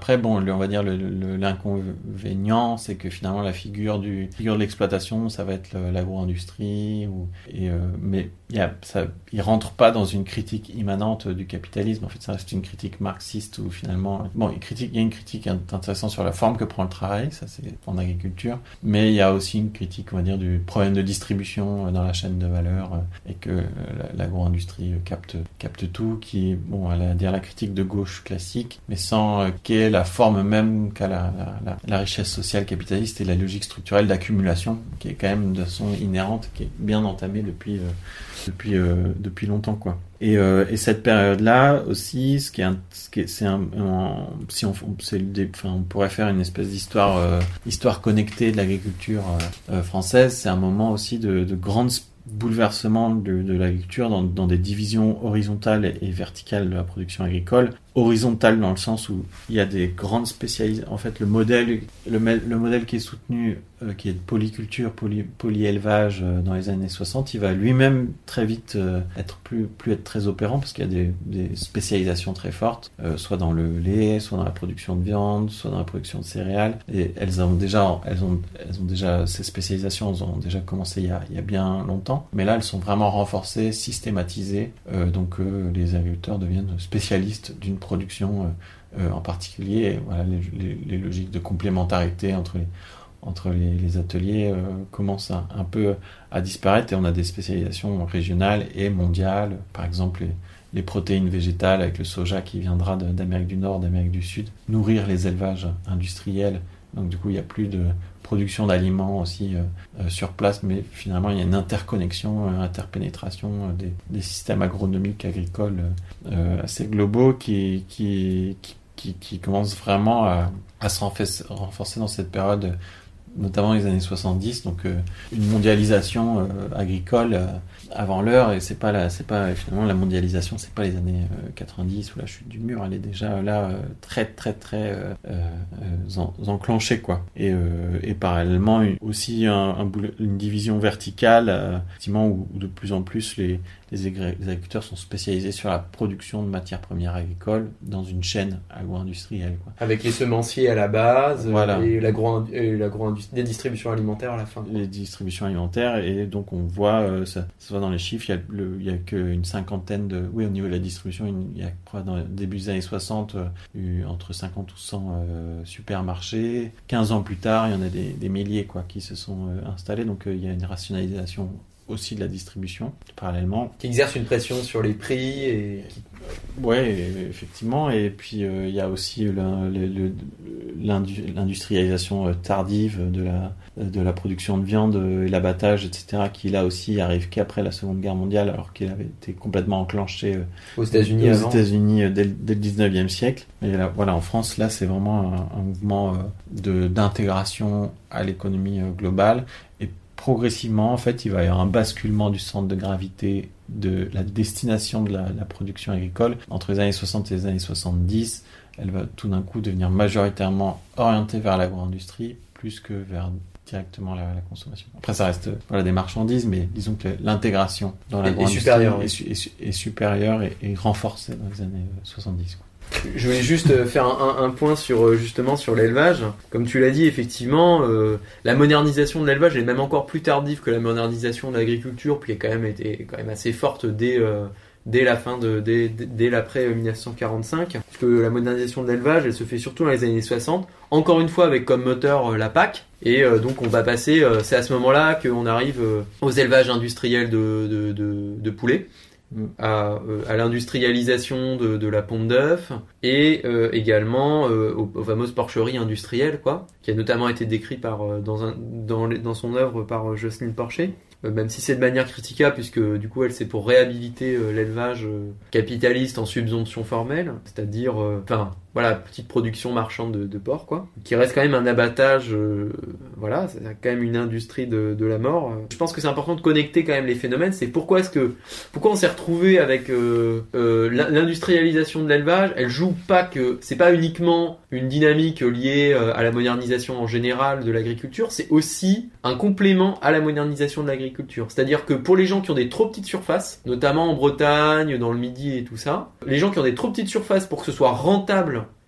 après, bon, le, on va dire le, le, l'inconvénient, c'est que finalement la figure du figure de l'exploitation, ça va être le, l'agro-industrie, ou, et, euh, mais il y a, ça, il rentre pas dans une critique immanente du capitalisme. En fait, ça reste une critique marxiste où finalement, bon, il critique, il y a une critique intéressante sur la forme que prend le travail, ça c'est en agriculture, mais il y a aussi une critique, on va dire, du problème de distribution dans la chaîne de valeur, et que l'agro-industrie capte capte tout, qui est, bon, à dire la critique de gauche classique, mais sans euh, qu'est la forme même qu'a la, la, la, la richesse sociale capitaliste et la logique structurelle d'accumulation, qui est quand même de façon inhérente, qui est bien entamée depuis euh, depuis euh, depuis longtemps, quoi. Et, euh, et cette période-là aussi, ce qui est, un, ce qui est c'est un, un si on, c'est le, enfin, on pourrait faire une espèce d'histoire, euh, histoire connectée de l'agriculture euh, française. C'est un moment aussi de, de grandes bouleversement de, de l'agriculture dans, dans des divisions horizontales et, et verticales de la production agricole. Horizontale dans le sens où il y a des grandes spécialisations. En fait, le modèle, le, le modèle qui est soutenu, euh, qui est de polyculture, poly, polyélevage euh, dans les années soixante, il va lui-même très vite euh, être plus, plus être très opérant parce qu'il y a des, des spécialisations très fortes, euh, soit dans le lait, soit dans la production de viande, soit dans la production de céréales. Et elles ont déjà, elles ont, elles ont déjà ces spécialisations, elles ont déjà commencé il y a, il y a bien longtemps. Mais là, elles sont vraiment renforcées, systématisées. Euh, donc, euh, les agriculteurs deviennent spécialistes d'une production euh, en particulier, et voilà, les, les, les logiques de complémentarité entre les, entre les, les ateliers euh, commencent à, un peu à disparaître, et on a des spécialisations régionales et mondiales, par exemple les, les protéines végétales avec le soja qui viendra de, d'Amérique du Nord, d'Amérique du Sud, nourrir les élevages industriels, donc du coup il n'y a plus de production d'aliments aussi euh, euh, sur place, mais finalement il y a une interconnexion, une interpénétration euh, des, des systèmes agronomiques agricoles euh, assez globaux qui, qui, qui, qui, qui commencent vraiment à, à se renforcer dans cette période, notamment les années soixante-dix, donc euh, une mondialisation euh, agricole euh, avant l'heure, et c'est pas la, c'est pas finalement la mondialisation, c'est pas les années euh, quatre-vingt-dix ou la chute du mur, elle est déjà là euh, très très très euh, euh, en, enclenchée, quoi. Et, euh, et parallèlement aussi un, un, une division verticale, euh, effectivement, où, où de plus en plus les Les, agré- les agriculteurs sont spécialisés sur la production de matières premières agricoles dans une chaîne agro-industrielle, quoi. Avec les semenciers à la base, voilà. et l'agro- et l'agro-industrie, des distributions alimentaires à la fin. Les distributions alimentaires, et donc on voit, euh, ça, ça se voit dans les chiffres, il y a, le, il y a qu'une cinquantaine de... Oui, au niveau de la distribution, il y a dans le début des années soixante, euh, eu entre cinquante ou cent euh, supermarchés. quinze ans plus tard, il y en a des, des milliers, quoi, qui se sont euh, installés, donc euh, il y a une rationalisation aussi de la distribution, parallèlement. Qui exerce une pression sur les prix et... Ouais, effectivement. Et puis, euh, il y a aussi le, le, le, l'industrialisation tardive de la, de la production de viande et l'abattage, et cetera, qui là aussi arrive qu'après la Seconde Guerre mondiale, alors qu'il avait été complètement enclenché aux États-Unis, aux États-Unis dès, dès le dix-neuvième siècle. Et là, voilà, en France, là, c'est vraiment un, un mouvement de, d'intégration à l'économie globale. Et progressivement, en fait, il va y avoir un basculement du centre de gravité de la destination de la, la production agricole. Entre les années soixante et les années soixante-dix, elle va tout d'un coup devenir majoritairement orientée vers l'agro-industrie plus que vers directement la, la consommation. Après, ça reste voilà, des marchandises, mais disons que l'intégration dans l'agro-industrie est supérieure, est, est, est, est supérieure et, et renforcée dans les années soixante-dix, quoi. Je voulais juste faire un, un point sur justement sur l'élevage. Comme tu l'as dit, effectivement, euh, la modernisation de l'élevage est même encore plus tardive que la modernisation de l'agriculture, puis elle a quand même été quand même assez forte dès euh, dès la fin de dès, dès l'après mille neuf cent quarante-cinq. Parce que la modernisation de l'élevage, elle se fait surtout dans les années soixante. Encore une fois avec comme moteur euh, la P A C. Et euh, donc on va passer, euh, c'est à ce moment-là qu'on arrive euh, aux élevages industriels de de, de, de poulets. À, euh, à l'industrialisation de, de la ponte d'œuf et euh, également euh, aux, aux fameuses porcheries industrielles, quoi, qui a notamment été décrit par, euh, dans, un, dans, les, dans son œuvre par euh, Jocelyne Porcher, euh, même si c'est de manière critiquable, puisque du coup elle c'est pour réhabiliter euh, l'élevage euh, capitaliste en subvention formelle, c'est-à-dire, enfin, euh, voilà, petite production marchande de, de porc, quoi, qui reste quand même un abattage, euh, voilà, c'est quand même une industrie de, de la mort. Je pense que c'est important de connecter quand même les phénomènes. C'est pourquoi est-ce que, pourquoi on s'est retrouvé avec euh, euh, l'industrialisation de l'élevage. Elle joue pas que, c'est pas uniquement une dynamique liée euh, à la modernisation en général de l'agriculture, c'est aussi un complément à la modernisation de l'agriculture. C'est-à-dire que pour les gens qui ont des trop petites surfaces, notamment en Bretagne, dans le Midi et tout ça, les gens qui ont des trop petites surfaces pour que ce soit rentable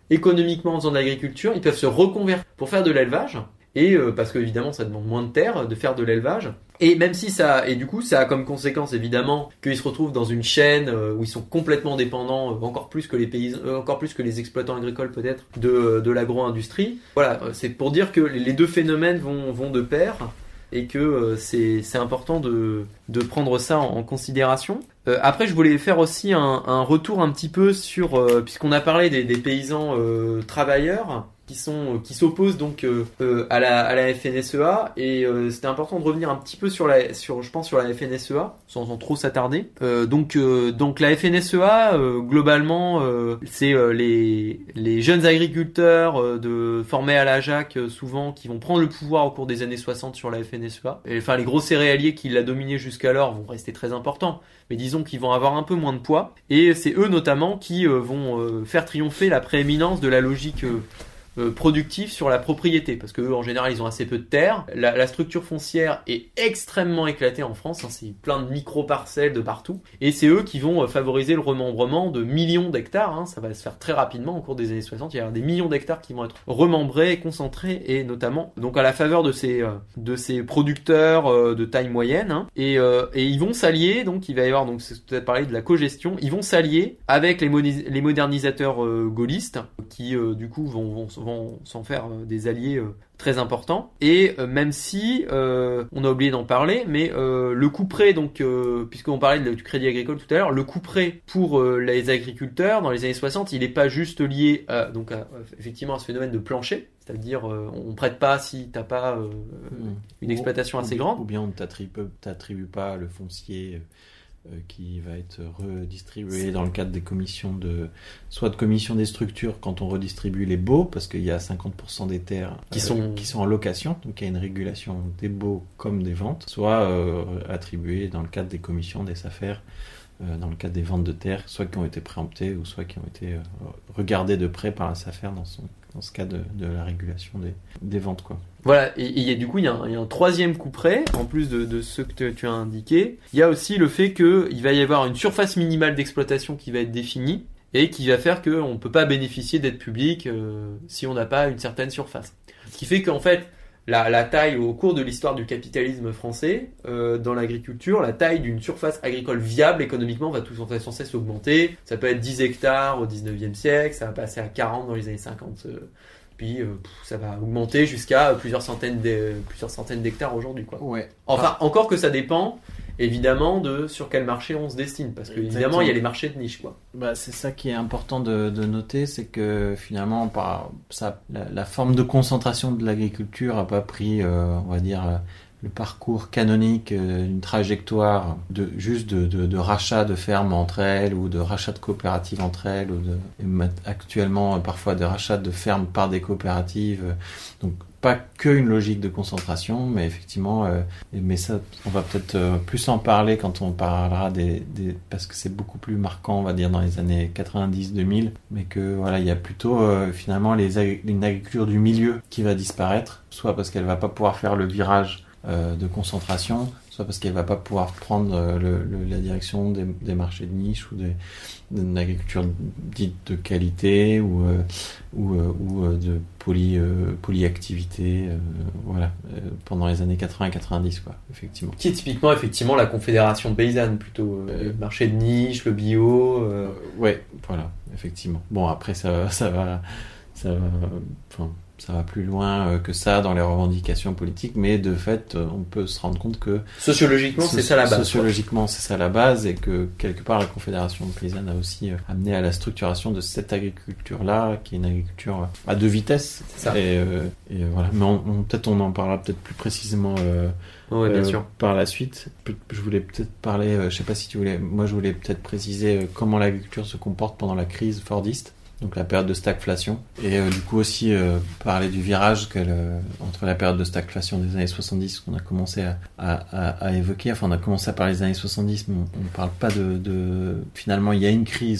économiquement en faisant de l'agriculture, ils peuvent se reconvertir pour faire de l'élevage. Et euh, parce que évidemment ça demande moins de terre de faire de l'élevage. Et même si ça, et du coup ça a comme conséquence évidemment qu'ils se retrouvent dans une chaîne euh, où ils sont complètement dépendants, euh, encore plus que les paysans, euh, encore plus que les exploitants agricoles peut-être, de, de l'agro-industrie. Voilà, euh, c'est pour dire que les deux phénomènes vont, vont de pair et que euh, c'est, c'est important de, de prendre ça en, en considération. Euh, après, je voulais faire aussi un, un retour un petit peu sur, euh, puisqu'on a parlé des, des paysans euh, travailleurs, qui sont qui s'opposent donc euh, euh, à la à la F N S E A, et euh, c'était important de revenir un petit peu sur la sur je pense sur la F N S E A sans en trop s'attarder. Euh, donc euh, donc la F N S E A euh, globalement euh, c'est euh, les les jeunes agriculteurs euh, de formés à la J A C euh, souvent qui vont prendre le pouvoir au cours des années soixante sur la F N S E A. Et, enfin les gros céréaliers qui l'a dominé jusqu'alors vont rester très importants, mais disons qu'ils vont avoir un peu moins de poids, et c'est eux notamment qui euh, vont euh, faire triompher la prééminence de la logique euh, productifs sur la propriété, parce que eux, en général ils ont assez peu de terre. La, la structure foncière est extrêmement éclatée en France, hein, c'est plein de micro-parcelles de partout, et c'est eux qui vont euh, favoriser le remembrement de millions d'hectares, hein, ça va se faire très rapidement au cours des années soixante, il y a des millions d'hectares qui vont être remembrés, concentrés, et notamment donc à la faveur de ces, euh, de ces producteurs euh, de taille moyenne, hein, et, euh, et ils vont s'allier, donc il va y avoir, donc c'est peut-être parler de la cogestion, ils vont s'allier avec les, moni- les modernisateurs euh, gaullistes, qui euh, du coup vont, vont, vont vont s'en faire euh, des alliés euh, très importants. Et euh, même si euh, on a oublié d'en parler, mais euh, le couperet, donc euh, puisqu'on parlait de, du crédit agricole tout à l'heure, le couperet pour euh, les agriculteurs dans les années soixante, il n'est pas juste lié à, donc à, effectivement à ce phénomène de plancher, c'est-à-dire euh, on prête pas si t'as pas euh, mmh. une exploitation ou, assez ou, grande, ou bien on t'attribue, t'attribue pas le foncier euh, qui va être redistribué c'est... dans le cadre des commissions de soit de commission des structures quand on redistribue les baux, parce qu'il y a cinquante pour cent des terres qui, euh, sont... qui sont en location, donc il y a une régulation des baux comme des ventes, soit euh, attribuées dans le cadre des commissions des affaires, euh, dans le cadre des ventes de terres, soit qui ont été préemptées ou soit qui ont été euh, regardées de près par la SAFER dans, son, dans ce cas de, de la régulation des, des ventes, quoi. Voilà, et, et du coup il y, a un, il y a un troisième couperet, en plus de, de ce que te, tu as indiqué, il y a aussi le fait qu'il va y avoir une surface minimale d'exploitation qui va être définie, et qui va faire qu'on ne peut pas bénéficier d'aide publique euh, si on n'a pas une certaine surface. Ce qui fait qu'en fait, la, la taille, au cours de l'histoire du capitalisme français, euh, dans l'agriculture, la taille d'une surface agricole viable économiquement va tout sans cesse augmenter. Ça peut être dix hectares au dix-neuvième siècle, ça va passer à quarante dans les années cinquante. Euh, Puis euh, ça va augmenter jusqu'à plusieurs centaines, de, plusieurs centaines d'hectares aujourd'hui, quoi. Ouais. Enfin, ah. encore que ça dépend évidemment de sur quel marché on se destine, parce que Exactement. évidemment il y a les marchés de niche, quoi. Bah, c'est ça qui est important de, de noter, c'est que finalement par ça, la, la forme de concentration de l'agriculture a pas pris, euh, on va dire, le parcours canonique, euh, une trajectoire de juste de, de, de rachat de fermes entre elles ou de rachat de coopératives entre elles, ou de, et actuellement parfois de rachat de fermes par des coopératives. Donc pas que une logique de concentration, mais effectivement, euh, mais ça, on va peut-être euh, plus en parler quand on parlera des, des, parce que c'est beaucoup plus marquant, on va dire, dans les années quatre-vingt-dix deux mille, mais que voilà, il y a plutôt euh, finalement les ag- une agriculture du milieu qui va disparaître, soit parce qu'elle va pas pouvoir faire le virage euh, de concentration, soit parce qu'elle va pas pouvoir prendre euh, le, le, la direction des, des marchés de niche ou des, d'une agriculture dite de qualité ou euh, ou, euh, ou euh, de poly euh, polyactivité, euh, voilà, euh, pendant les années quatre-vingts quatre-vingt-dix, quoi, effectivement. Qui est typiquement effectivement la confédération paysanne, plutôt euh, le marché de niche, le bio. Euh... Euh, ouais, voilà, effectivement. Bon, après ça ça va ça va enfin ça va plus loin que ça dans les revendications politiques, mais de fait, on peut se rendre compte que sociologiquement, so- c'est ça la base. Sociologiquement, quoi. C'est ça la base, et que quelque part, la Confédération paysanne a aussi amené à la structuration de cette agriculture-là, qui est une agriculture à deux vitesses. C'est ça. Et, euh, et voilà. Mais on, on, peut-être on en parlera peut-être plus précisément euh, ouais, bien euh, sûr. par la suite. Je voulais peut-être parler, euh, je sais pas si tu voulais, moi je voulais peut-être préciser euh, comment l'agriculture se comporte pendant la crise fordiste. Donc la période de stagflation, et euh, du coup aussi euh, parler du virage que le, entre la période de stagflation des années soixante-dix qu'on a commencé à, à, à, à évoquer. Enfin, on a commencé à parler des années soixante-dix, mais on ne parle pas de, de... Finalement, il y a une crise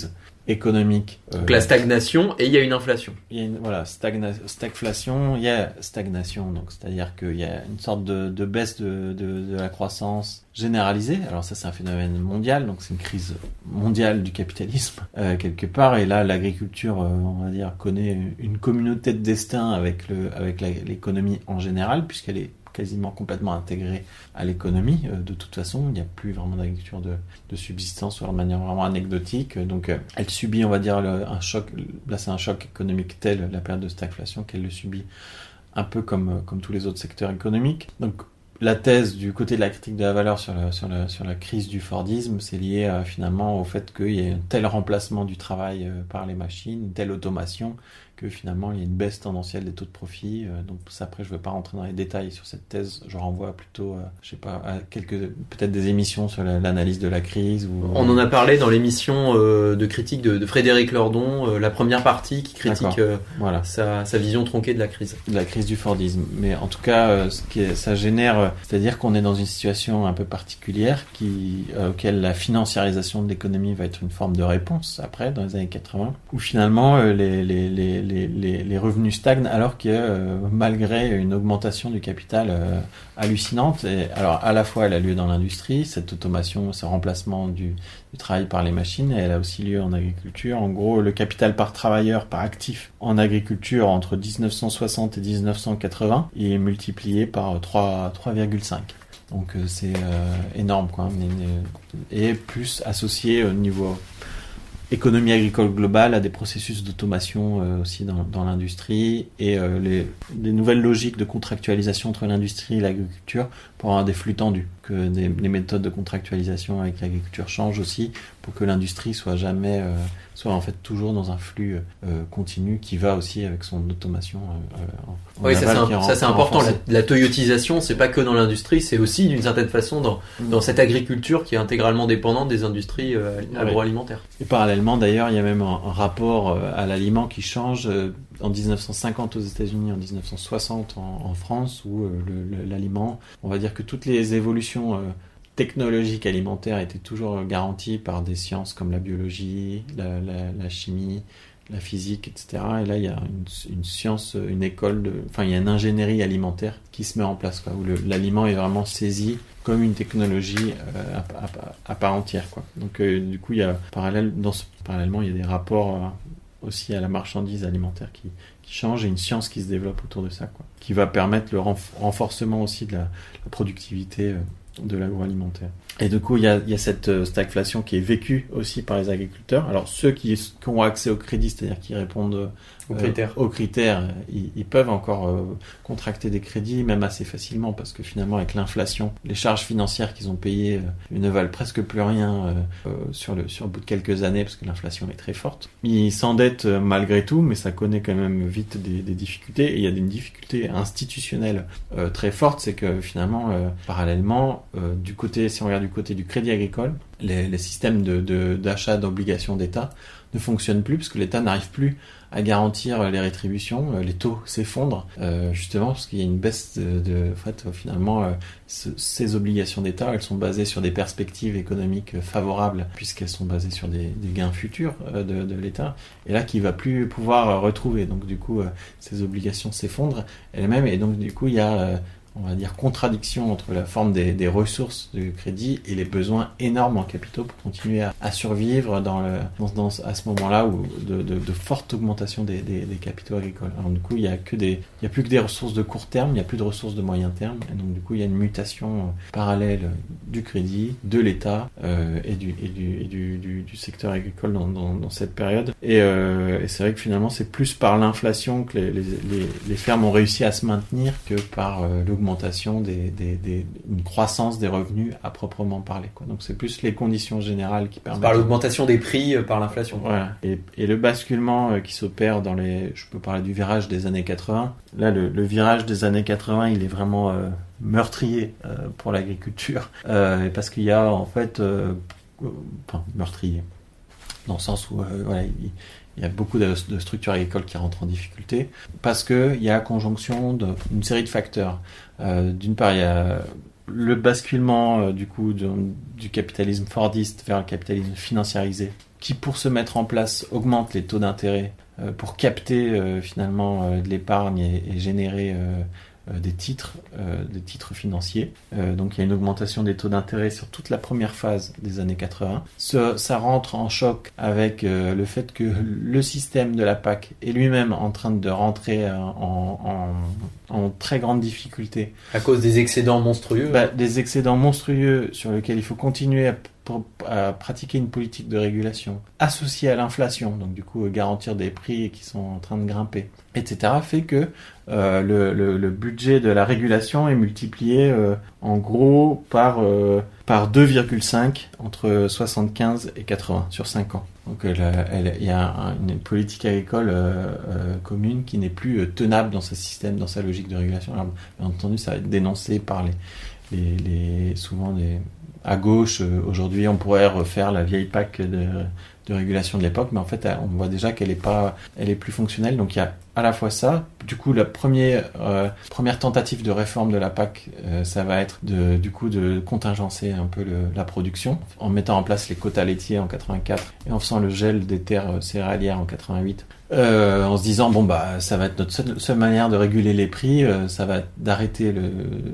économique. Euh, donc la stagnation et il y a une inflation. Il y a une voilà stagna- stagflation, il y a stagnation, donc c'est-à-dire qu'il y a une sorte de, de baisse de, de, de la croissance généralisée. Alors ça c'est un phénomène mondial, donc c'est une crise mondiale du capitalisme euh, quelque part. Et là l'agriculture, euh, on va dire, connaît une communauté de destin avec le avec la, l'économie en général, puisqu'elle est quasiment complètement intégrée à l'économie. Euh, de toute façon, il n'y a plus vraiment d'agriculture de, de subsistance, ou de manière vraiment anecdotique. Donc, euh, elle subit, on va dire, le, un choc. Là, c'est un choc économique tel, la période de stagflation, qu'elle le subit un peu comme, comme tous les autres secteurs économiques. Donc, la thèse du côté de la critique de la valeur sur la, sur la, sur la crise du Fordisme, c'est lié euh, finalement au fait qu'il y ait un tel remplacement du travail euh, par les machines, une telle automation, que finalement il y a une baisse tendancielle des taux de profit. Euh, donc ça, après, je ne veux pas rentrer dans les détails sur cette thèse. Je renvoie plutôt, euh, je sais pas, à quelques peut-être des émissions sur la, l'analyse de la crise. Ou, On en a parlé dans l'émission euh, de critique de, de Frédéric Lordon, euh, la première partie qui critique euh, voilà. sa, sa vision tronquée de la crise. De la crise du Fordisme. Mais en tout cas, euh, ce qui est, ça génère, euh, c'est-à-dire qu'on est dans une situation un peu particulière qui, euh, auquel la financiarisation de l'économie va être une forme de réponse après, dans les années quatre-vingts, où finalement euh, les, les, les Les, les, les revenus stagnent, alors que euh, malgré une augmentation du capital euh, hallucinante, et alors à la fois elle a lieu dans l'industrie, cette automation, ce remplacement du, du travail par les machines, et elle a aussi lieu en agriculture. En gros, le capital par travailleur, par actif en agriculture entre dix-neuf cent soixante et dix-neuf cent quatre-vingts est multiplié par trois virgule cinq. Donc euh, c'est euh, énorme, quoi. Et plus associé au niveau économie agricole globale à des processus d'automation euh, aussi dans, dans l'industrie, et euh, les, les nouvelles logiques de contractualisation entre l'industrie et l'agriculture pour avoir des flux tendus, que des, les méthodes de contractualisation avec l'agriculture changent aussi pour que l'industrie soit jamais euh, soit en fait toujours dans un flux euh, continu qui va aussi avec son automation. Euh, en, oui, ça c'est, un, ça c'est important. La, la toyotisation, c'est pas que dans l'industrie, c'est aussi d'une certaine façon dans, mmh. dans cette agriculture qui est intégralement dépendante des industries euh, agroalimentaires. Et parallèlement, d'ailleurs, il y a même un, un rapport euh, à l'aliment qui change euh, en dix-neuf cent cinquante aux États-Unis, en dix-neuf cent soixante en, en France, où euh, le, le, l'aliment, on va dire que toutes les évolutions euh, technologiques alimentaires étaient toujours garanties par des sciences comme la biologie, la, la, la chimie, la physique, et cetera. Et là, il y a une, une science, une école, de, enfin, il y a une ingénierie alimentaire qui se met en place, quoi, où le, l'aliment est vraiment saisi comme une technologie euh, à, à, à part entière, quoi. Donc, euh, du coup, il y a parallèle, dans ce, parallèlement, il y a des rapports euh, aussi à la marchandise alimentaire qui, qui changent, et une science qui se développe autour de ça, quoi, qui va permettre le renf- renforcement aussi de la, la productivité euh, de l'agroalimentaire. Et du coup, il y a, il y a cette euh, stagflation qui est vécue aussi par les agriculteurs. Alors, ceux qui, qui ont accès au crédit, c'est-à-dire qui répondent euh, aux critères, aux critères ils, ils peuvent encore euh, contracter des crédits, même assez facilement, parce que finalement, avec l'inflation, les charges financières qu'ils ont payées euh, ils ne valent presque plus rien euh, euh, sur, le, sur le bout de quelques années, parce que l'inflation est très forte. Ils s'endettent euh, malgré tout, mais ça connaît quand même vite des, des difficultés. Et il y a des difficultés institutionnelles euh, très fortes, c'est que finalement, euh, parallèlement, euh, du côté, si on regarde du côté du crédit agricole, les, les systèmes de, de, d'achat d'obligations d'État ne fonctionnent plus, parce que l'État n'arrive plus à garantir les rétributions, les taux s'effondrent, euh, justement parce qu'il y a une baisse de, de en fait, finalement, euh, ce, ces obligations d'État, elles sont basées sur des perspectives économiques favorables, puisqu'elles sont basées sur des, des gains futurs euh, de, de l'État, et là qui va plus pouvoir euh, retrouver. Donc du coup, euh, ces obligations s'effondrent elles-mêmes, et donc du coup, il y a euh, on va dire contradiction entre la forme des, des ressources du crédit et les besoins énormes en capitaux pour continuer à, à survivre dans le, dans, dans, à ce moment-là où de, de, de forte augmentation des, des, des capitaux agricoles. Alors du coup, il y a que des, il y a plus que des ressources de court terme, il n'y a plus de ressources de moyen terme, et donc du coup, il y a une mutation parallèle du crédit, de l'État euh, et, du, et, du, et du, du, du secteur agricole dans, dans, dans cette période. Et, euh, et c'est vrai que finalement, c'est plus par l'inflation que les, les, les, les fermes ont réussi à se maintenir que par euh, l'augmentation Des, des, des, une croissance des revenus à proprement parler, quoi. Donc c'est plus les conditions générales qui permettent... Par l'augmentation des prix, euh, par l'inflation. Voilà. Et, et le basculement euh, qui s'opère dans les... Je peux parler du virage des années quatre-vingts. Là, le, le virage des années quatre-vingts, il est vraiment euh, meurtrier euh, pour l'agriculture. Euh, parce qu'il y a en fait... Euh, enfin, meurtrier. Dans le sens où... Euh, voilà, il, Il y a beaucoup de, de structures agricoles qui rentrent en difficulté parce qu'il y a conjonction d'une série de facteurs. Euh, d'une part, il y a le basculement euh, du coup de, du capitalisme fordiste vers le capitalisme financiarisé qui, pour se mettre en place, augmente les taux d'intérêt euh, pour capter euh, finalement euh, de l'épargne et, et générer euh, euh, des titres, euh, des titres financiers. Euh, donc il y a une augmentation des taux d'intérêt sur toute la première phase des années quatre-vingts. Ce, ça rentre en choc avec euh, le fait que le système de la P A C est lui-même en train de rentrer en, en, en très grande difficulté. À cause des excédents monstrueux. Bah, des excédents monstrueux sur lesquels il faut continuer à pour à pratiquer une politique de régulation associée à l'inflation, donc du coup euh, garantir des prix qui sont en train de grimper, et cetera, fait que euh, le, le, le budget de la régulation est multiplié euh, en gros par, euh, par deux virgule cinq entre soixante-quinze et quatre-vingts sur cinq ans. Donc il y a un, une politique agricole euh, euh, commune qui n'est plus euh, tenable dans ce système, dans sa logique de régulation. Alors, bien entendu, ça va être dénoncé par les, les, les souvent les à gauche. Aujourd'hui, on pourrait refaire la vieille P A C de, de régulation de l'époque, mais en fait, on voit déjà qu'elle est pas, elle est plus fonctionnelle. Donc, il y a à la fois ça. Du coup, la première, euh, première tentative de réforme de la P A C, euh, ça va être de, du coup, de contingencer un peu le, la production, en mettant en place les quotas laitiers en quatre-vingt-quatre et en faisant le gel des terres céréalières en quatre-vingt-huit. Euh, en se disant bon bah ça va être notre seule, seule manière de réguler les prix, euh, ça va être d'arrêter le,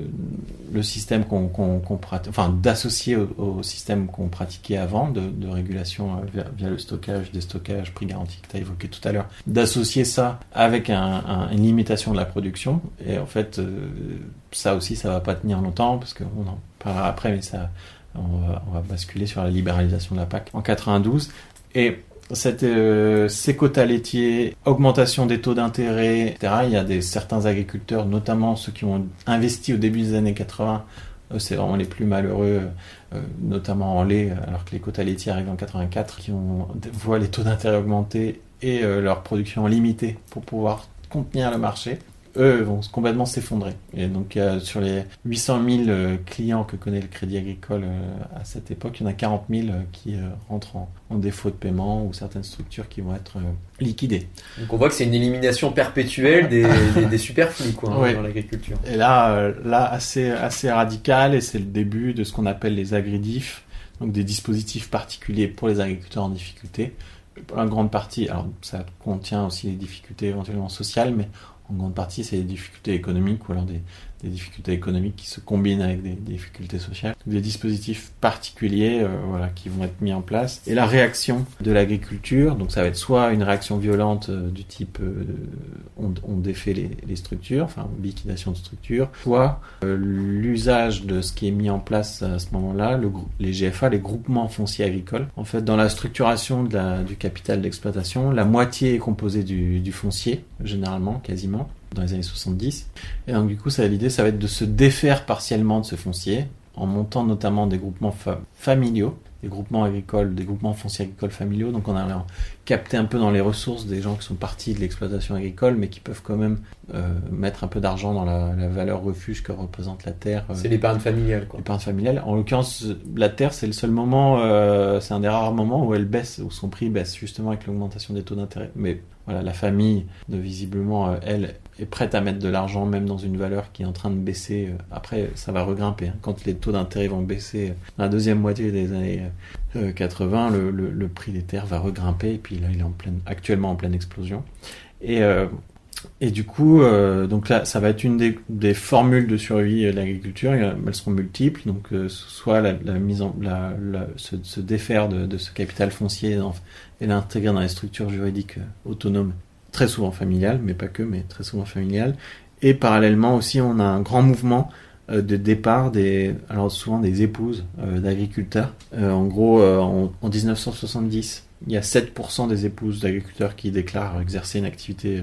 le système qu'on, qu'on, qu'on pratique, enfin d'associer au, au système qu'on pratiquait avant de, de régulation euh, via, via le stockage, déstockage, prix garanti que tu as évoqué tout à l'heure, d'associer ça avec un, un, une limitation de la production. Et en fait euh, ça aussi ça va pas tenir longtemps parce qu'on en parlera après, mais ça on va, on va basculer sur la libéralisation de la P A C en quatre-vingt-douze. Et Cette, euh, ces quotas laitiers, augmentation des taux d'intérêt, et cetera. Il y a des, certains agriculteurs, notamment ceux qui ont investi au début des années quatre-vingts, euh, c'est vraiment les plus malheureux, euh, notamment en lait, alors que les quotas laitiers arrivent en quatre-vingt-quatre, qui ont, voient les taux d'intérêt augmenter et euh, leur production limitée pour pouvoir contenir le marché. Eux vont complètement s'effondrer. Et donc, euh, sur les huit cent mille euh, clients que connaît le Crédit Agricole euh, à cette époque, il y en a quarante mille euh, qui euh, rentrent en, en défaut de paiement ou certaines structures qui vont être euh, liquidées. Donc, on voit que c'est une élimination perpétuelle des, des, des superflus, quoi, hein, oui. dans l'agriculture. Et là, euh, là assez, assez radical, et c'est le début de ce qu'on appelle les agridifs, donc des dispositifs particuliers pour les agriculteurs en difficulté. Pour la grande partie, alors ça contient aussi les difficultés éventuellement sociales, mais en grande partie, c'est des difficultés économiques ou alors des, des difficultés économiques qui se combinent avec des, des difficultés sociales. Des dispositifs particuliers euh, voilà, qui vont être mis en place. Et la réaction de l'agriculture, donc ça va être soit une réaction violente euh, du type euh, on, on défait les, les structures, enfin liquidation de structures, soit euh, l'usage de ce qui est mis en place à ce moment-là, le, les G F A, les groupements fonciers agricoles. En fait, dans la structuration de la, du capital d'exploitation, la moitié est composée du, du foncier, généralement, quasiment, dans les années soixante-dix. Et donc du coup, ça, l'idée, ça va être de se défaire partiellement de ce foncier, en montant notamment des groupements fa- familiaux, des groupements agricoles, des groupements fonciers agricoles familiaux. Donc on a capté un peu dans les ressources des gens qui sont partis de l'exploitation agricole, mais qui peuvent quand même euh, mettre un peu d'argent dans la, la valeur refuge que représente la terre. Euh, c'est l'épargne familiale, quoi. L'épargne familiale. En l'occurrence, la terre, c'est le seul moment, euh, c'est un des rares moments où elle baisse, où son prix baisse, justement avec l'augmentation des taux d'intérêt. Mais voilà, la famille, de, visiblement, euh, elle est prête à mettre de l'argent, même dans une valeur qui est en train de baisser. Après, ça va regrimper. Hein. Quand les taux d'intérêt vont baisser dans la deuxième moitié des années euh, quatre-vingts, le, le, le prix des terres va regrimper. Et puis là, il est en pleine, actuellement en pleine explosion. Et, euh, et du coup, euh, donc là, ça va être une des, des formules de survie de l'agriculture. Elles seront multiples. Donc, euh, soit la, la mise en, la, la, se, se défaire de, de ce capital foncier dans, et l'intégrer dans les structures juridiques euh, autonomes, très souvent familiales, mais pas que, mais très souvent familiales. Et parallèlement aussi, on a un grand mouvement euh, de départ des, alors souvent des épouses euh, d'agriculteurs. Euh, en gros, euh, en, en dix-neuf cent soixante-dix, il y a sept pour cent des épouses d'agriculteurs qui déclarent exercer une activité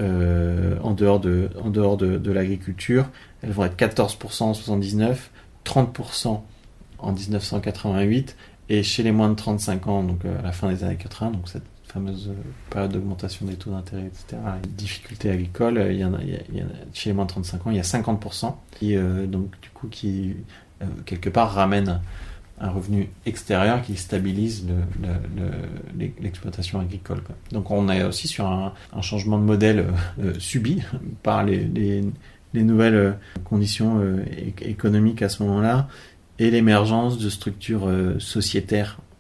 euh, en dehors de, en dehors de, de l'agriculture. Elles vont être quatorze pour cent en soixante-dix-neuf, trente pour cent en dix-neuf cent quatre-vingt-huit, et chez les moins de trente-cinq ans, donc euh, à la fin des années quatre-vingts, donc cette fameuse période d'augmentation des taux d'intérêt, et cetera, les difficultés agricoles, il y en a, il y a, il y en a chez les moins de trente-cinq ans, il y a cinquante pour cent qui, euh, donc, du coup, qui, euh, quelque part, ramènent un revenu extérieur qui stabilise le, le, le, l'exploitation agricole, quoi. Donc on est aussi sur un, un changement de modèle euh, subi par les, les, les nouvelles conditions euh, économiques à ce moment-là, et l'émergence de structures euh, sociétaires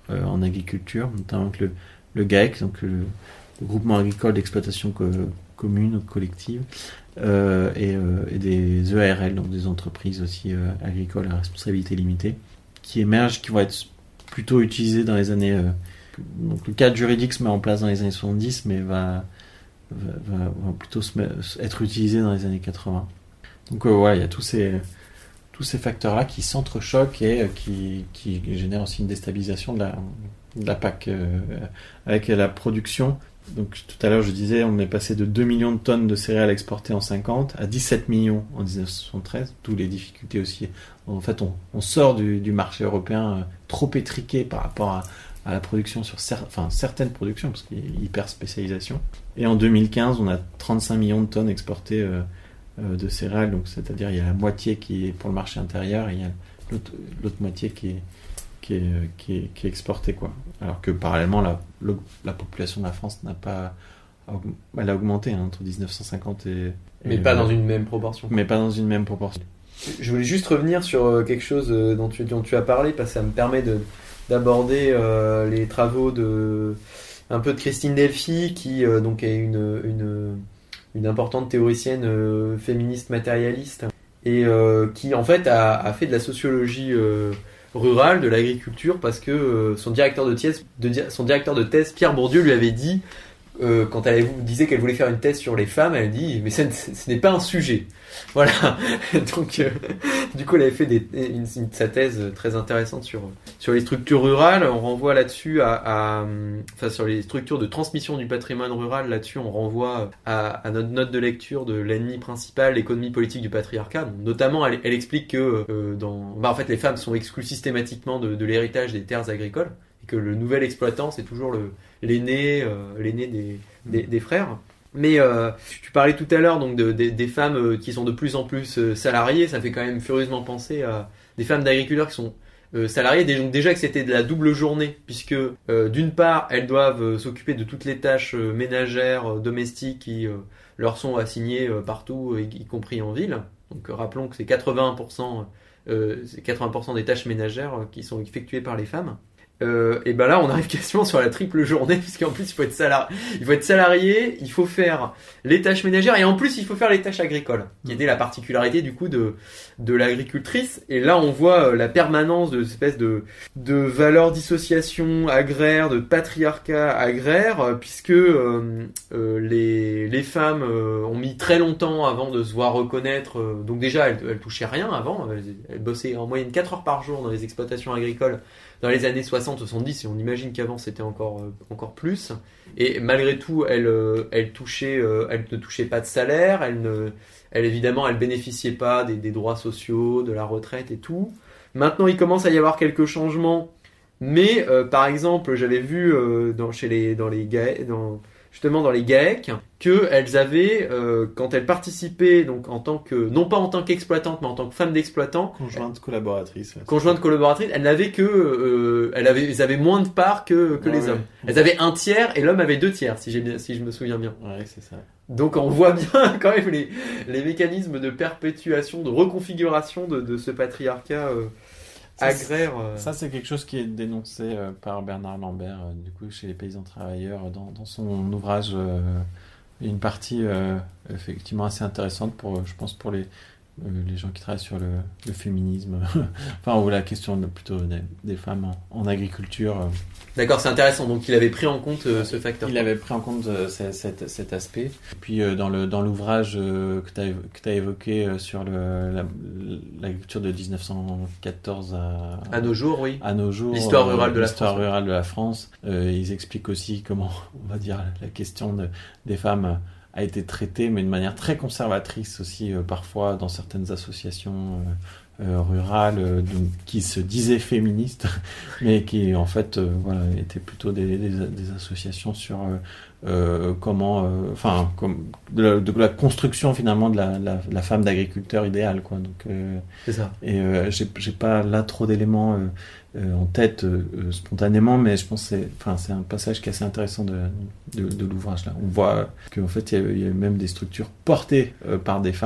euh, en agriculture, notamment avec le, le GAEC, donc le, le groupement agricole d'exploitation co- commune ou collective, euh, et, euh, et des E A R L, donc des entreprises aussi euh, agricoles à responsabilité limitée, qui émergent, qui vont être plutôt utilisées dans les années... Euh, donc le cadre juridique se met en place dans les années soixante-dix, mais va, va, va, va plutôt se met, être utilisé dans les années quatre-vingts. Donc euh, ouais, il y a tous ces, tous ces facteurs-là qui s'entrechoquent et euh, qui, qui génèrent aussi une déstabilisation de la, de la P A C euh, avec la production. Donc tout à l'heure je disais, on est passé de deux millions de tonnes de céréales exportées en cinquante à dix-sept millions en dix-neuf cent soixante-treize, d'où les difficultés aussi. En fait, on, on sort du, du marché européen euh, trop étriqué par rapport à, à la production sur cer- enfin, certaines productions, parce qu'il y a hyper spécialisation. Et en deux mille quinze, on a trente-cinq millions de tonnes exportées euh, euh, de céréales, donc c'est-à-dire il y a la moitié qui est pour le marché intérieur et il y a l'autre, l'autre moitié qui est Qui est, qui, est, qui est exporté, quoi. Alors que parallèlement la, le, la population de la France n'a pas elle a augmenté hein, entre dix-neuf cent cinquante et, et mais pas dans une même proportion mais pas dans une même proportion. Je voulais juste revenir sur quelque chose dont tu, dont tu as parlé parce que ça me permet de, d'aborder euh, les travaux de un peu de Christine Delphi qui euh, donc est une, une, une importante théoricienne euh, féministe matérialiste et euh, qui en fait a, a fait de la sociologie euh, rurale, de l'agriculture, parce que euh, son directeur de thèse, de, son directeur de thèse, Pierre Bourdieu, lui avait dit, euh, quand elle disait qu'elle voulait faire une thèse sur les femmes, elle dit, mais ce, ce n'est pas un sujet. Voilà. Donc, euh, du coup, elle avait fait des, une, une, sa thèse très intéressante sur, sur les structures rurales. On renvoie là-dessus à, à, enfin, sur les structures de transmission du patrimoine rural. Là-dessus, on renvoie à, à notre note de lecture de l'ennemi principal, l'économie politique du patriarcat. Donc, notamment, elle, elle explique que, euh, dans, bah, en fait, les femmes sont exclues systématiquement de, de l'héritage des terres agricoles et que le nouvel exploitant, c'est toujours le, l'aîné, euh, l'aîné des, des, des frères. Mais euh, tu parlais tout à l'heure donc de, de, des femmes euh, qui sont de plus en plus euh, salariées. Ça fait quand même furieusement penser à des femmes d'agriculteurs qui sont euh, salariées. Donc déjà que c'était de la double journée, puisque euh, d'une part elles doivent euh, s'occuper de toutes les tâches euh, ménagères, euh, domestiques qui euh, leur sont assignées euh, partout, y, y compris en ville. Donc euh, rappelons que c'est quatre-vingts pour cent, euh, c'est quatre-vingts pour cent des tâches ménagères euh, qui sont effectuées par les femmes. Euh, et ben là on arrive quasiment sur la triple journée puisqu'en plus il faut être salarié, il faut être salarié, il faut faire les tâches ménagères et en plus il faut faire les tâches agricoles, qui était la particularité du coup de de l'agricultrice. Et là on voit la permanence de cette espèce de de valeurs dissociation agraire, de patriarcat agraire, puisque euh, euh, les les femmes euh, ont mis très longtemps avant de se voir reconnaître. Euh, donc déjà elles, elles touchaient rien avant, elles, elles bossaient en moyenne quatre heures par jour dans les exploitations agricoles dans les années soixante soixante-dix, et on imagine qu'avant c'était encore euh, encore plus. Et malgré tout, elle euh, elle touchait euh, elle ne touchait pas de salaire, elle ne elle évidemment elle bénéficiait pas des, des droits sociaux, de la retraite et tout. Maintenant, il commence à y avoir quelques changements, mais euh, par exemple, j'avais vu euh, dans chez les dans les GAEC, dans justement dans les GAEC, que elles avaient, euh, quand elles participaient, donc en tant que, non pas en tant qu'exploitante, mais en tant que femme d'exploitant, conjointe collaboratrice, ouais. conjointe collaboratrice, elles n'avaient que, euh, elles avaient, elles avaient moins de parts que que ouais, les ouais. hommes. Elles avaient un tiers et l'homme avait deux tiers, si j'ai bien, si je me souviens bien. Ouais, c'est ça. Donc on voit bien quand même les les mécanismes de perpétuation, de reconfiguration de de ce patriarcat. Euh, Ça, agraire. Euh... Ça, c'est quelque chose qui est dénoncé euh, par Bernard Lambert, euh, du coup, chez les paysans travailleurs, dans, dans son ouvrage. Euh, une partie euh, effectivement assez intéressante pour, je pense, pour les, euh, les gens qui travaillent sur le, le féminisme, enfin, ou la question de, plutôt des, des femmes en, en agriculture. Euh. D'accord, c'est intéressant. Donc, il avait pris en compte euh, ce facteur. Il avait pris en compte euh, cet, cet, cet aspect. Et puis, euh, dans, le, dans l'ouvrage euh, que tu as évoqué euh, sur le, la, l'agriculture de dix-neuf cent quatorze à, à nos jours, oui. À nos jours. L'histoire rurale euh, de la l'histoire France. rurale de la France. Euh, ils expliquent aussi comment, on va dire, la question de, des femmes a été traitée, mais de manière très conservatrice aussi, euh, parfois, dans certaines associations euh, Euh, rurales euh, donc, qui se disaient féministes mais qui en fait euh, voilà, étaient plutôt des, des, des associations sur euh, euh, comment enfin euh, comme de la, de la construction finalement de la, la, la femme d'agriculteur idéale quoi. Donc euh, c'est ça. Et euh, j'ai, j'ai pas là trop d'éléments euh, euh, en tête euh, spontanément, mais je pense que c'est enfin c'est un passage qui est assez intéressant de de, de l'ouvrage là. On voit qu'en fait il y, y a même des structures portées euh, par des femmes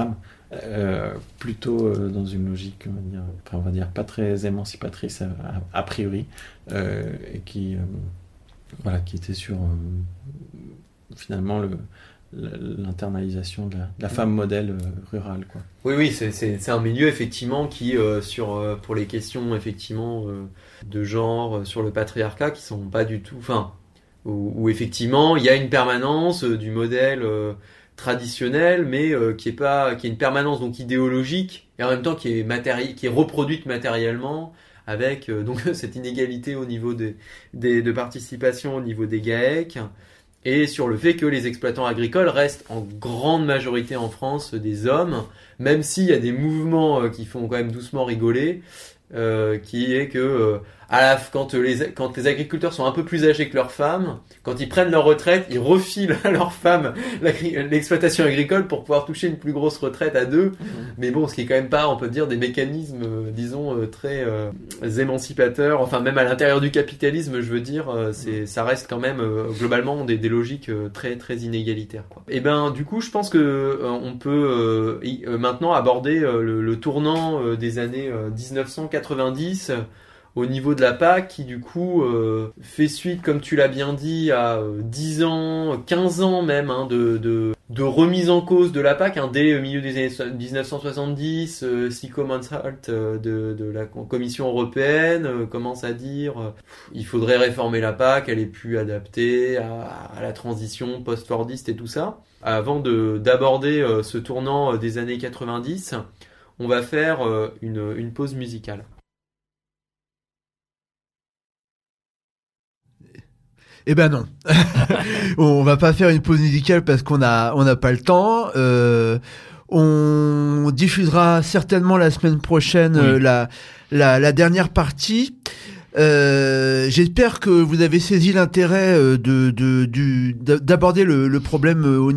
euh, plutôt euh, dans une logique, on va dire, enfin, on va dire pas très émancipatrice a, a priori, euh, et qui, euh, voilà, qui était sur euh, finalement le l'internalisation de la, de la femme modèle euh, rurale, quoi. Oui, oui, c'est, c'est, c'est un milieu effectivement qui, euh, sur, euh, pour les questions effectivement euh, de genre, euh, sur le patriarcat, qui sont pas du tout, enfin, où, où effectivement il y a une permanence euh, du modèle euh, traditionnel, mais euh, qui est pas, qui est une permanence donc idéologique et en même temps qui est matéri- qui est reproduite matériellement avec euh, donc cette inégalité au niveau des, des de participation au niveau des GAEC. Et sur le fait que les exploitants agricoles restent en grande majorité en France des hommes, même s'il y a des mouvements euh, qui font quand même doucement rigoler, euh, qui est que euh, à la, quand, les, quand les agriculteurs sont un peu plus âgés que leurs femmes, quand ils prennent leur retraite, ils refilent à leurs femmes l'exploitation agricole pour pouvoir toucher une plus grosse retraite à deux. Mmh. Mais bon, ce qui est quand même pas, on peut dire, des mécanismes, euh, disons, euh, très euh, émancipateurs. Enfin, même à l'intérieur du capitalisme, je veux dire, euh, c'est, ça reste quand même euh, globalement des, des logiques euh, très très inégalitaires, quoi. Et ben, du coup, je pense que euh, on peut euh, y, euh, maintenant aborder euh, le, le tournant euh, des années euh, dix-neuf cent quatre-vingt-dix. Euh, au niveau de la P A C, qui du coup euh, fait suite, comme tu l'as bien dit, à euh, dix ans, quinze ans même, hein, de, de, de remise en cause de la P A C, hein, dès le milieu des années dix-neuf cent soixante-dix, euh, Sicko Mansholt euh, de, de la Commission européenne euh, commence à dire euh, il faudrait réformer la P A C, elle est plus adaptée à, à la transition post-fordiste et tout ça. Avant de, d'aborder euh, ce tournant euh, des années quatre-vingt-dix, on va faire euh, une, une pause musicale. Eh ben non, on va pas faire une pause musicale parce qu'on a on n'a pas le temps. Euh, on diffusera certainement la semaine prochaine oui. euh, la, la la dernière partie. Euh, j'espère que vous avez saisi l'intérêt de de du d'aborder le, le problème au,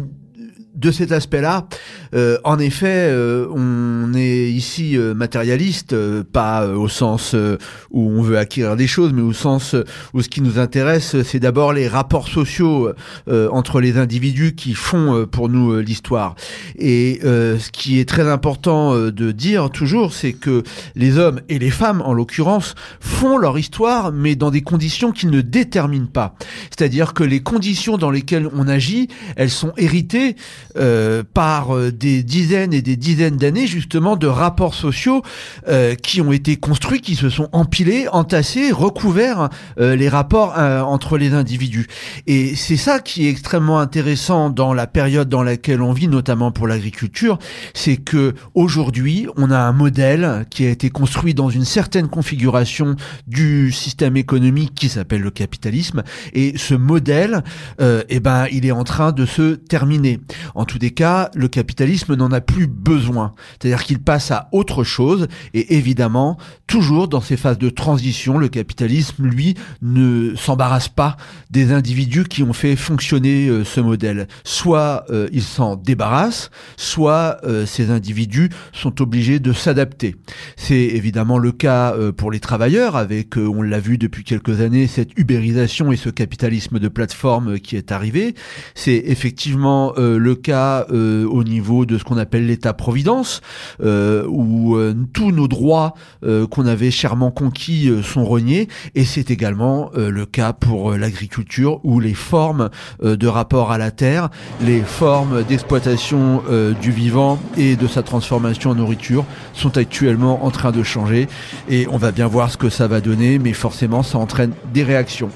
de cet aspect-là. Euh, en effet, euh, on est ici euh, matérialiste, euh, pas euh, au sens euh, où on veut acquérir des choses, mais au sens euh, où ce qui nous intéresse, c'est d'abord les rapports sociaux euh, entre les individus qui font euh, pour nous euh, l'histoire. Et euh, ce qui est très important euh, de dire toujours, c'est que les hommes et les femmes, en l'occurrence, font leur histoire, mais dans des conditions qu'ils ne déterminent pas. C'est-à-dire que les conditions dans lesquelles on agit, elles sont héritées euh, par euh, des dizaines et des dizaines d'années justement de rapports sociaux euh, qui ont été construits, qui se sont empilés, entassés, recouverts euh, les rapports euh, entre les individus. Et c'est ça qui est extrêmement intéressant dans la période dans laquelle on vit, notamment pour l'agriculture, c'est que aujourd'hui on a un modèle qui a été construit dans une certaine configuration du système économique qui s'appelle le capitalisme, et ce modèle, euh, eh ben, il est en train de se terminer. En tous les cas, le capitalisme n'en a plus besoin. C'est-à-dire qu'il passe à autre chose, et évidemment, toujours dans ces phases de transition, le capitalisme, lui, ne s'embarrasse pas des individus qui ont fait fonctionner euh, ce modèle. Soit euh, il s'en débarrasse, soit euh, ces individus sont obligés de s'adapter. C'est évidemment le cas euh, pour les travailleurs, avec, euh, on l'a vu depuis quelques années, cette ubérisation et ce capitalisme de plateforme qui est arrivé. C'est effectivement euh, le cas euh, au niveau de ce qu'on appelle l'État-providence, euh, où euh, tous nos droits euh, qu'on avait chèrement conquis euh, sont reniés, et c'est également euh, le cas pour euh, l'agriculture, où les formes euh, de rapport à la terre, les formes d'exploitation euh, du vivant et de sa transformation en nourriture sont actuellement en train de changer, et on va bien voir ce que ça va donner, mais forcément ça entraîne des réactions.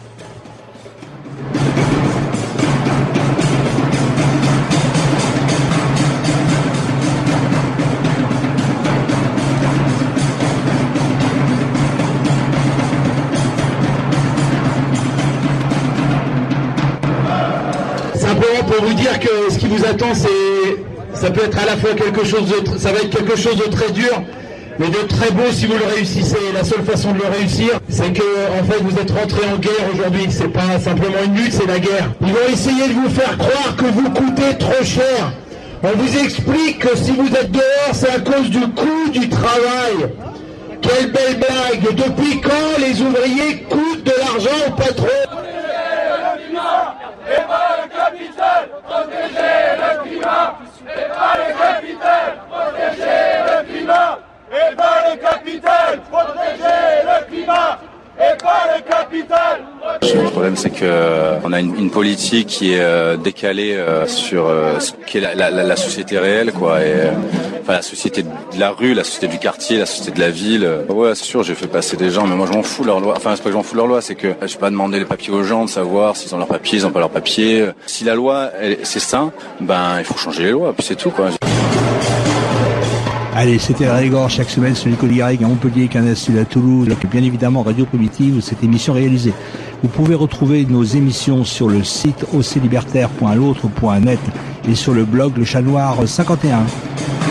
Pour vous dire que ce qui vous attend, c'est, ça peut être à la fois quelque chose de, ça va être quelque chose de très dur, mais de très beau si vous le réussissez. La seule façon de le réussir, c'est que, en fait, vous êtes rentré en guerre aujourd'hui. C'est pas simplement une lutte, c'est la guerre. Ils vont essayer de vous faire croire que vous coûtez trop cher. On vous explique que si vous êtes dehors, c'est à cause du coût du travail. Quelle belle blague! Depuis quand les ouvriers coûtent de l'argent au patron? Et pas le capital, protéger le climat. Et pas le capital, protéger Le problème, c'est que euh, on a une, une politique qui est euh, décalée euh, sur euh, ce qu'est la, la, la société réelle, quoi. Et euh, enfin, la société de la rue, la société du quartier, la société de la ville. Euh, ouais, c'est sûr, j'ai fait passer des gens, mais moi, je m'en fous de leur loi. Enfin, c'est pas que je m'en fous de leur loi, c'est que je vais pas demander les papiers aux gens de savoir s'ils ont leurs papiers, ils ont pas leurs papiers. Si la loi, elle, c'est ça, ben, il faut changer les lois, puis c'est tout, quoi. Allez, c'était la Régor chaque semaine sur l'école Garrigue à Montpellier, Canal Sud à Toulouse, et bien évidemment Radio Primitive, cette émission réalisée. Vous pouvez retrouver nos émissions sur le site o c libertaire point l'autre point net et sur le blog Le Chat Noir cinquante et un.